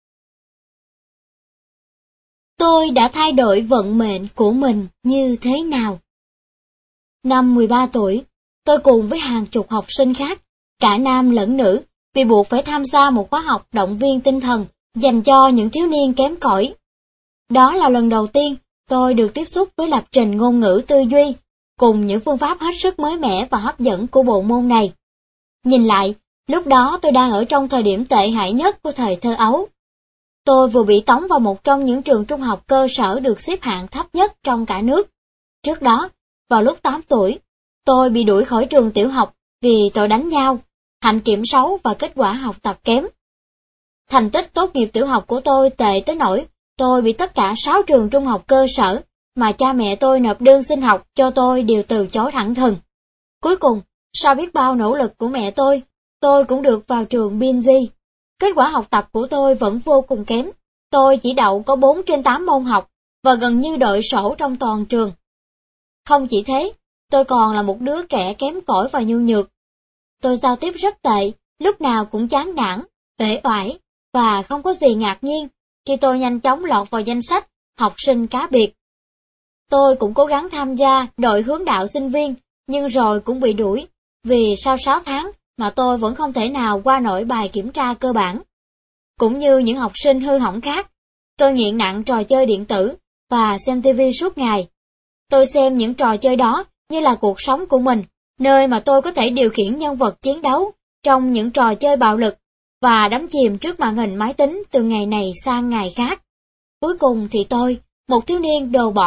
Tôi đã thay đổi vận mệnh của mình như thế nào? Năm mười ba tuổi, tôi cùng với hàng chục học sinh khác, cả nam lẫn nữ, bị buộc phải tham gia một khóa học động viên tinh thần dành cho những thiếu niên kém cỏi. Đó là lần đầu tiên tôi được tiếp xúc với lập trình ngôn ngữ tư duy, cùng những phương pháp hết sức mới mẻ và hấp dẫn của bộ môn này. Nhìn lại, lúc đó tôi đang ở trong thời điểm tệ hại nhất của thời thơ ấu. Tôi vừa bị tống vào một trong những trường trung học cơ sở được xếp hạng thấp nhất trong cả nước. Trước đó, vào lúc tám tuổi, tôi bị đuổi khỏi trường tiểu học vì tội đánh nhau, hạnh kiểm xấu và kết quả học tập kém. Thành tích tốt nghiệp tiểu học của tôi tệ tới nỗi tôi bị tất cả sáu trường trung học cơ sở mà cha mẹ tôi nộp đơn xin học cho tôi đều từ chối thẳng thừng. Cuối cùng, sau biết bao nỗ lực của mẹ tôi, tôi cũng được vào trường Binzi. Kết quả học tập của tôi vẫn vô cùng kém. Tôi chỉ đậu có bốn trên tám môn học và gần như đội sổ trong toàn trường. Không chỉ thế, tôi còn là một đứa trẻ kém cỏi và nhu nhược. Tôi giao tiếp rất tệ, lúc nào cũng chán nản, uể oải và không có gì ngạc nhiên khi tôi nhanh chóng lọt vào danh sách học sinh cá biệt. Tôi cũng cố gắng tham gia đội hướng đạo sinh viên, nhưng rồi cũng bị đuổi, vì sau sáu tháng mà tôi vẫn không thể nào qua nổi bài kiểm tra cơ bản. Cũng như những học sinh hư hỏng khác, tôi nghiện nặng trò chơi điện tử và xem ti vi suốt ngày. Tôi xem những trò chơi đó như là cuộc sống của mình, nơi mà tôi có thể điều khiển nhân vật chiến đấu trong những trò chơi bạo lực và đắm chìm trước màn hình máy tính từ ngày này sang ngày khác. Cuối cùng thì tôi, một thiếu niên đồ bỏ,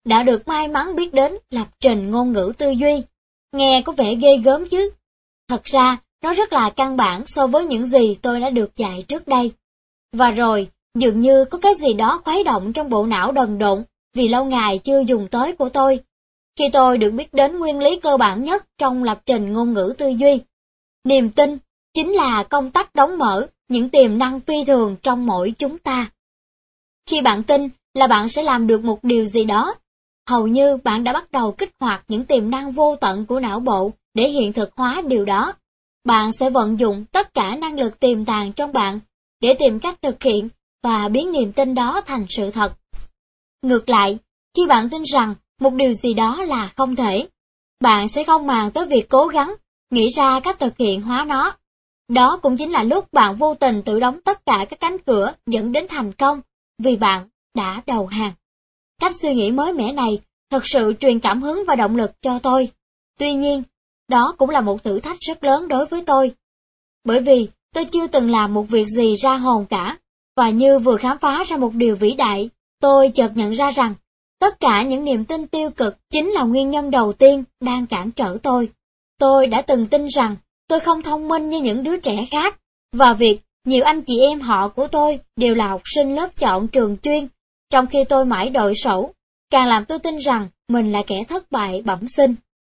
đã được may mắn biết đến lập trình ngôn ngữ tư duy. Nghe có vẻ ghê gớm chứ. Thật ra, nó rất là căn bản so với những gì tôi đã được dạy trước đây. Và rồi, dường như có cái gì đó khuấy động trong bộ não đần độn vì lâu ngày chưa dùng tới của tôi. Khi tôi được biết đến nguyên lý cơ bản nhất trong lập trình ngôn ngữ tư duy, niềm tin chính là công tắc đóng mở những tiềm năng phi thường trong mỗi chúng ta. Khi bạn tin là bạn sẽ làm được một điều gì đó, hầu như bạn đã bắt đầu kích hoạt những tiềm năng vô tận của não bộ để hiện thực hóa điều đó. Bạn sẽ vận dụng tất cả năng lực tiềm tàng trong bạn để tìm cách thực hiện và biến niềm tin đó thành sự thật. Ngược lại, khi bạn tin rằng một điều gì đó là không thể, bạn sẽ không màng tới việc cố gắng, nghĩ ra cách thực hiện hóa nó. Đó cũng chính là lúc bạn vô tình tự đóng tất cả các cánh cửa dẫn đến thành công, vì bạn đã đầu hàng. Cách suy nghĩ mới mẻ này thật sự truyền cảm hứng và động lực cho tôi. Tuy nhiên, đó cũng là một thử thách rất lớn đối với tôi. Bởi vì tôi chưa từng làm một việc gì ra hồn cả, và như vừa khám phá ra một điều vĩ đại, tôi chợt nhận ra rằng tất cả những niềm tin tiêu cực chính là nguyên nhân đầu tiên đang cản trở tôi. Tôi đã từng tin rằng tôi không thông minh như những đứa trẻ khác, và việc nhiều anh chị em họ của tôi đều là học sinh lớp chọn trường chuyên, trong khi tôi mãi đội sổ, càng làm tôi tin rằng mình là kẻ thất bại bẩm sinh.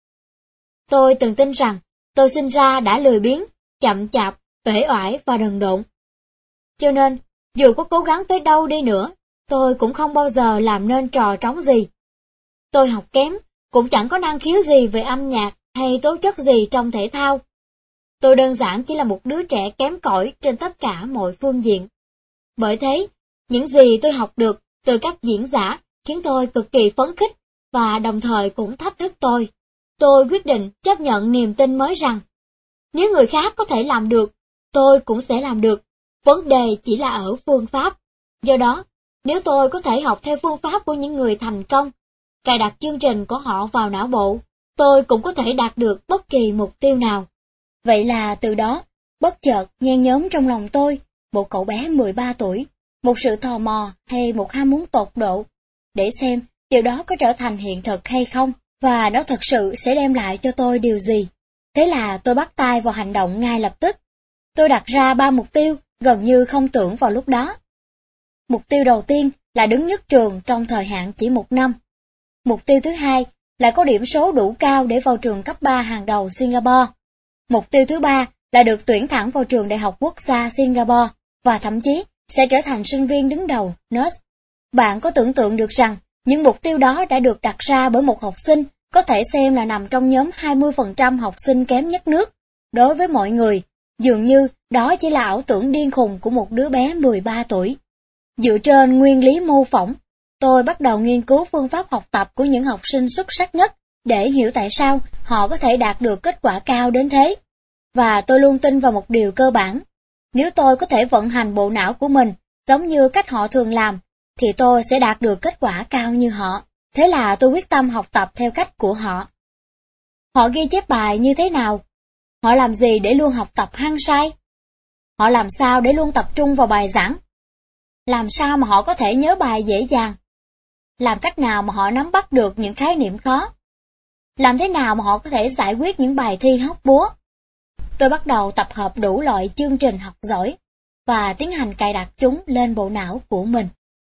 Tôi từng tin rằng tôi sinh ra đã lười biếng, chậm chạp, uể oải và đần độn. Cho nên, dù có cố gắng tới đâu đi nữa, tôi cũng không bao giờ làm nên trò trống gì. Tôi học kém, cũng chẳng có năng khiếu gì về âm nhạc hay tố chất gì trong thể thao. Tôi đơn giản chỉ là một đứa trẻ kém cỏi trên tất cả mọi phương diện. Bởi thế, những gì tôi học được từ các diễn giả khiến tôi cực kỳ phấn khích và đồng thời cũng thách thức tôi. Tôi quyết định chấp nhận niềm tin mới rằng, nếu người khác có thể làm được, tôi cũng sẽ làm được. Vấn đề chỉ là ở phương pháp. Do đó, nếu tôi có thể học theo phương pháp của những người thành công, cài đặt chương trình của họ vào não bộ, tôi cũng có thể đạt được bất kỳ mục tiêu nào. Vậy là từ đó, bất chợt nhen nhóm trong lòng tôi, một cậu bé mười ba tuổi, một sự tò mò hay một ham muốn tột độ, để xem điều đó có trở thành hiện thực hay không, và nó thật sự sẽ đem lại cho tôi điều gì. Thế là tôi bắt tay vào hành động ngay lập tức. Tôi đặt ra ba mục tiêu gần như không tưởng vào lúc đó. Mục tiêu đầu tiên là đứng nhất trường trong thời hạn chỉ một năm. Mục tiêu thứ hai là có điểm số đủ cao để vào trường cấp ba hàng đầu Singapore. Mục tiêu thứ ba là được tuyển thẳng vào trường Đại học Quốc gia Singapore và thậm chí sẽ trở thành sinh viên đứng đầu en u ét. Bạn có tưởng tượng được rằng những mục tiêu đó đã được đặt ra bởi một học sinh có thể xem là nằm trong nhóm hai mươi phần trăm học sinh kém nhất nước. Đối với mọi người, dường như đó chỉ là ảo tưởng điên khùng của một đứa bé mười ba tuổi. Dựa trên nguyên lý mô phỏng, tôi bắt đầu nghiên cứu phương pháp học tập của những học sinh xuất sắc nhất để hiểu tại sao họ có thể đạt được kết quả cao đến thế. Và tôi luôn tin vào một điều cơ bản. Nếu tôi có thể vận hành bộ não của mình giống như cách họ thường làm, thì tôi sẽ đạt được kết quả cao như họ. Thế là tôi quyết tâm học tập theo cách của họ. Họ ghi chép bài như thế nào? Họ làm gì để luôn học tập hăng say? Họ làm sao để luôn tập trung vào bài giảng? Làm sao mà họ có thể nhớ bài dễ dàng? Làm cách nào mà họ nắm bắt được những khái niệm khó? Làm thế nào mà họ có thể giải quyết những bài thi hóc búa? Tôi bắt đầu tập hợp đủ loại chương trình học giỏi và tiến hành cài đặt chúng lên bộ não của mình.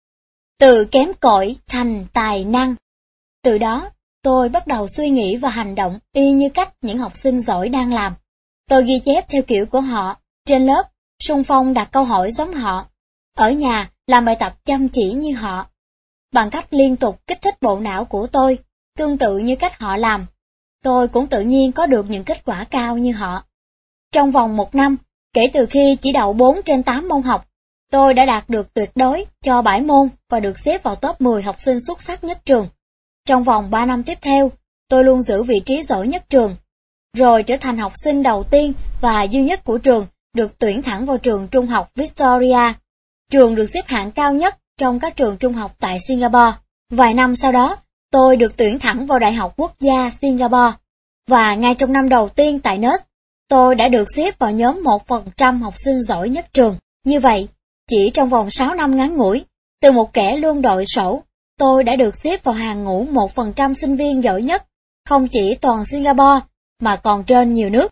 Từ kém cỏi thành tài năng. Từ đó, tôi bắt đầu suy nghĩ và hành động y như cách những học sinh giỏi đang làm. Tôi ghi chép theo kiểu của họ, trên lớp, xung phong đặt câu hỏi giống họ, ở nhà làm bài tập chăm chỉ như họ. Bằng cách liên tục kích thích bộ não của tôi, tương tự như cách họ làm, tôi cũng tự nhiên có được những kết quả cao như họ. Trong vòng một năm, kể từ khi chỉ đậu bốn trên tám môn học, tôi đã đạt được tuyệt đối cho bảy môn và được xếp vào top mười học sinh xuất sắc nhất trường. Trong vòng ba năm tiếp theo, tôi luôn giữ vị trí giỏi nhất trường, rồi trở thành học sinh đầu tiên và duy nhất của trường được tuyển thẳng vào trường trung học Victoria, trường được xếp hạng cao nhất trong các trường trung học tại Singapore. Vài năm sau đó, tôi được tuyển thẳng vào Đại học Quốc gia Singapore, và ngay trong năm đầu tiên tại en u ét, tôi đã được xếp vào nhóm một phần trăm học sinh giỏi nhất trường. Như vậy, chỉ trong vòng sáu năm ngắn ngủi, từ một kẻ luôn đội sổ, tôi đã được xếp vào hàng ngũ một phần trăm sinh viên giỏi nhất, không chỉ toàn Singapore, mà còn trên nhiều nước.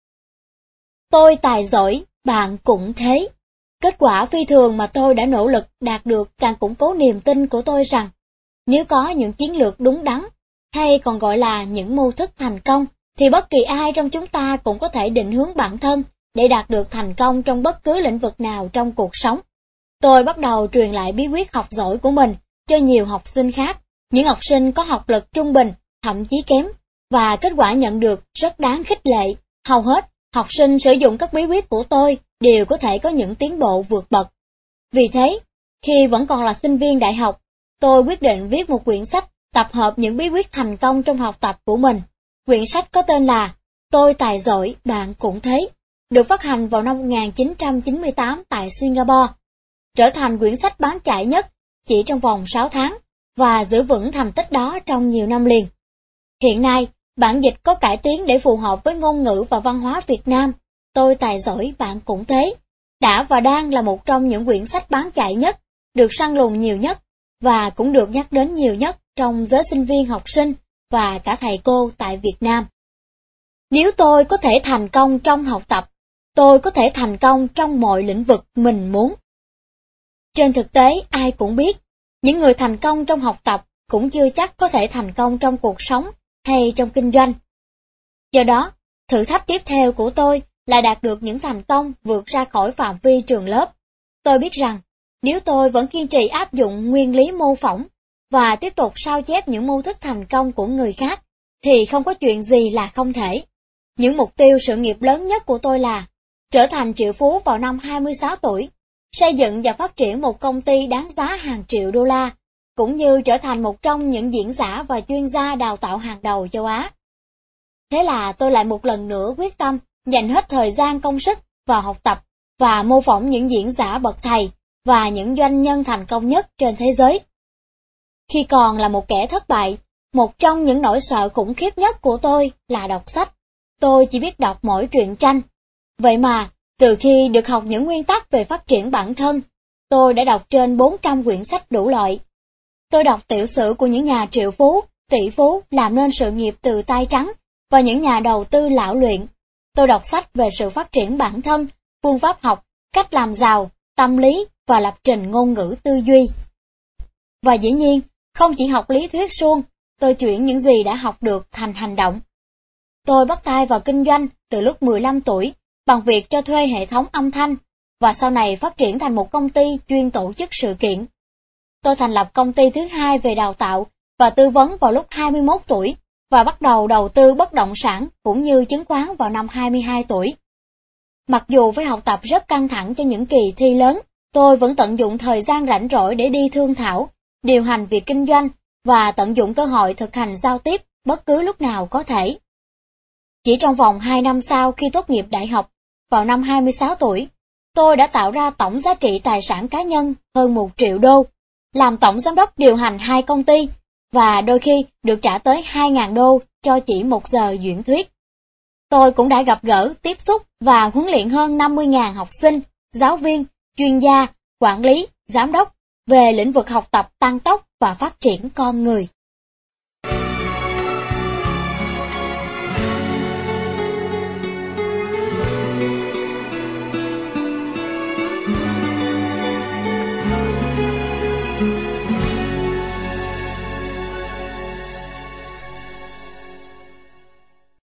Tôi tài giỏi, bạn cũng thế. Kết quả phi thường mà tôi đã nỗ lực đạt được càng củng cố niềm tin của tôi rằng, nếu có những chiến lược đúng đắn, hay còn gọi là những mô thức thành công, thì bất kỳ ai trong chúng ta cũng có thể định hướng bản thân để đạt được thành công trong bất cứ lĩnh vực nào trong cuộc sống. Tôi bắt đầu truyền lại bí quyết học giỏi của mình cho nhiều học sinh khác, những học sinh có học lực trung bình, thậm chí kém, và kết quả nhận được rất đáng khích lệ. Hầu hết, học sinh sử dụng các bí quyết của tôi đều có thể có những tiến bộ vượt bậc. Vì thế, khi vẫn còn là sinh viên đại học, tôi quyết định viết một quyển sách tập hợp những bí quyết thành công trong học tập của mình. Quyển sách có tên là Tôi tài giỏi, bạn cũng thế, được phát hành vào năm một nghìn chín trăm chín mươi tám tại Singapore, trở thành quyển sách bán chạy nhất chỉ trong vòng sáu tháng, và giữ vững thành tích đó trong nhiều năm liền. Hiện nay, bản dịch có cải tiến để phù hợp với ngôn ngữ và văn hóa Việt Nam. Tôi tài giỏi, bạn cũng thế, đã và đang là một trong những quyển sách bán chạy nhất, được săn lùng nhiều nhất, và cũng được nhắc đến nhiều nhất trong giới sinh viên học sinh và cả thầy cô tại Việt Nam. Nếu tôi có thể thành công trong học tập, tôi có thể thành công trong mọi lĩnh vực mình muốn. Trên thực tế, ai cũng biết, những người thành công trong học tập cũng chưa chắc có thể thành công trong cuộc sống hay trong kinh doanh. Do đó, thử thách tiếp theo của tôi là đạt được những thành công vượt ra khỏi phạm vi trường lớp. Tôi biết rằng, nếu tôi vẫn kiên trì áp dụng nguyên lý mô phỏng và tiếp tục sao chép những mô thức thành công của người khác, thì không có chuyện gì là không thể. Những mục tiêu sự nghiệp lớn nhất của tôi là trở thành triệu phú vào năm hai mươi sáu tuổi, xây dựng và phát triển một công ty đáng giá hàng triệu đô la, cũng như trở thành một trong những diễn giả và chuyên gia đào tạo hàng đầu châu Á. Thế là tôi lại một lần nữa quyết tâm dành hết thời gian công sức vào học tập và mô phỏng những diễn giả bậc thầy và những doanh nhân thành công nhất trên thế giới. Khi còn là một kẻ thất bại, một trong những nỗi sợ khủng khiếp nhất của tôi là đọc sách. Tôi chỉ biết đọc mỗi truyện tranh. Vậy mà, từ khi được học những nguyên tắc về phát triển bản thân, tôi đã đọc trên bốn trăm quyển sách đủ loại. Tôi đọc tiểu sử của những nhà triệu phú, tỷ phú làm nên sự nghiệp từ tay trắng và những nhà đầu tư lão luyện. Tôi đọc sách về sự phát triển bản thân, phương pháp học, cách làm giàu, tâm lý và lập trình ngôn ngữ tư duy. Và dĩ nhiên, không chỉ học lý thuyết suông, tôi chuyển những gì đã học được thành hành động. Tôi bắt tay vào kinh doanh từ lúc mười lăm tuổi bằng việc cho thuê hệ thống âm thanh, và sau này phát triển thành một công ty chuyên tổ chức sự kiện. Tôi thành lập công ty thứ hai về đào tạo và tư vấn vào lúc hai mươi mốt tuổi, và bắt đầu đầu tư bất động sản cũng như chứng khoán vào năm hai mươi hai tuổi. Mặc dù phải học tập rất căng thẳng cho những kỳ thi lớn, tôi vẫn tận dụng thời gian rảnh rỗi để đi thương thảo, điều hành việc kinh doanh và tận dụng cơ hội thực hành giao tiếp bất cứ lúc nào có thể. Chỉ trong vòng hai năm sau khi tốt nghiệp đại học, vào năm hai mươi sáu tuổi, tôi đã tạo ra tổng giá trị tài sản cá nhân hơn một triệu đô, làm tổng giám đốc điều hành hai công ty, và đôi khi được trả tới hai nghìn đô cho chỉ một giờ diễn thuyết. Tôi cũng đã gặp gỡ, tiếp xúc và huấn luyện hơn năm mươi nghìn học sinh, giáo viên, chuyên gia, quản lý, giám đốc về lĩnh vực học tập tăng tốc và phát triển con người.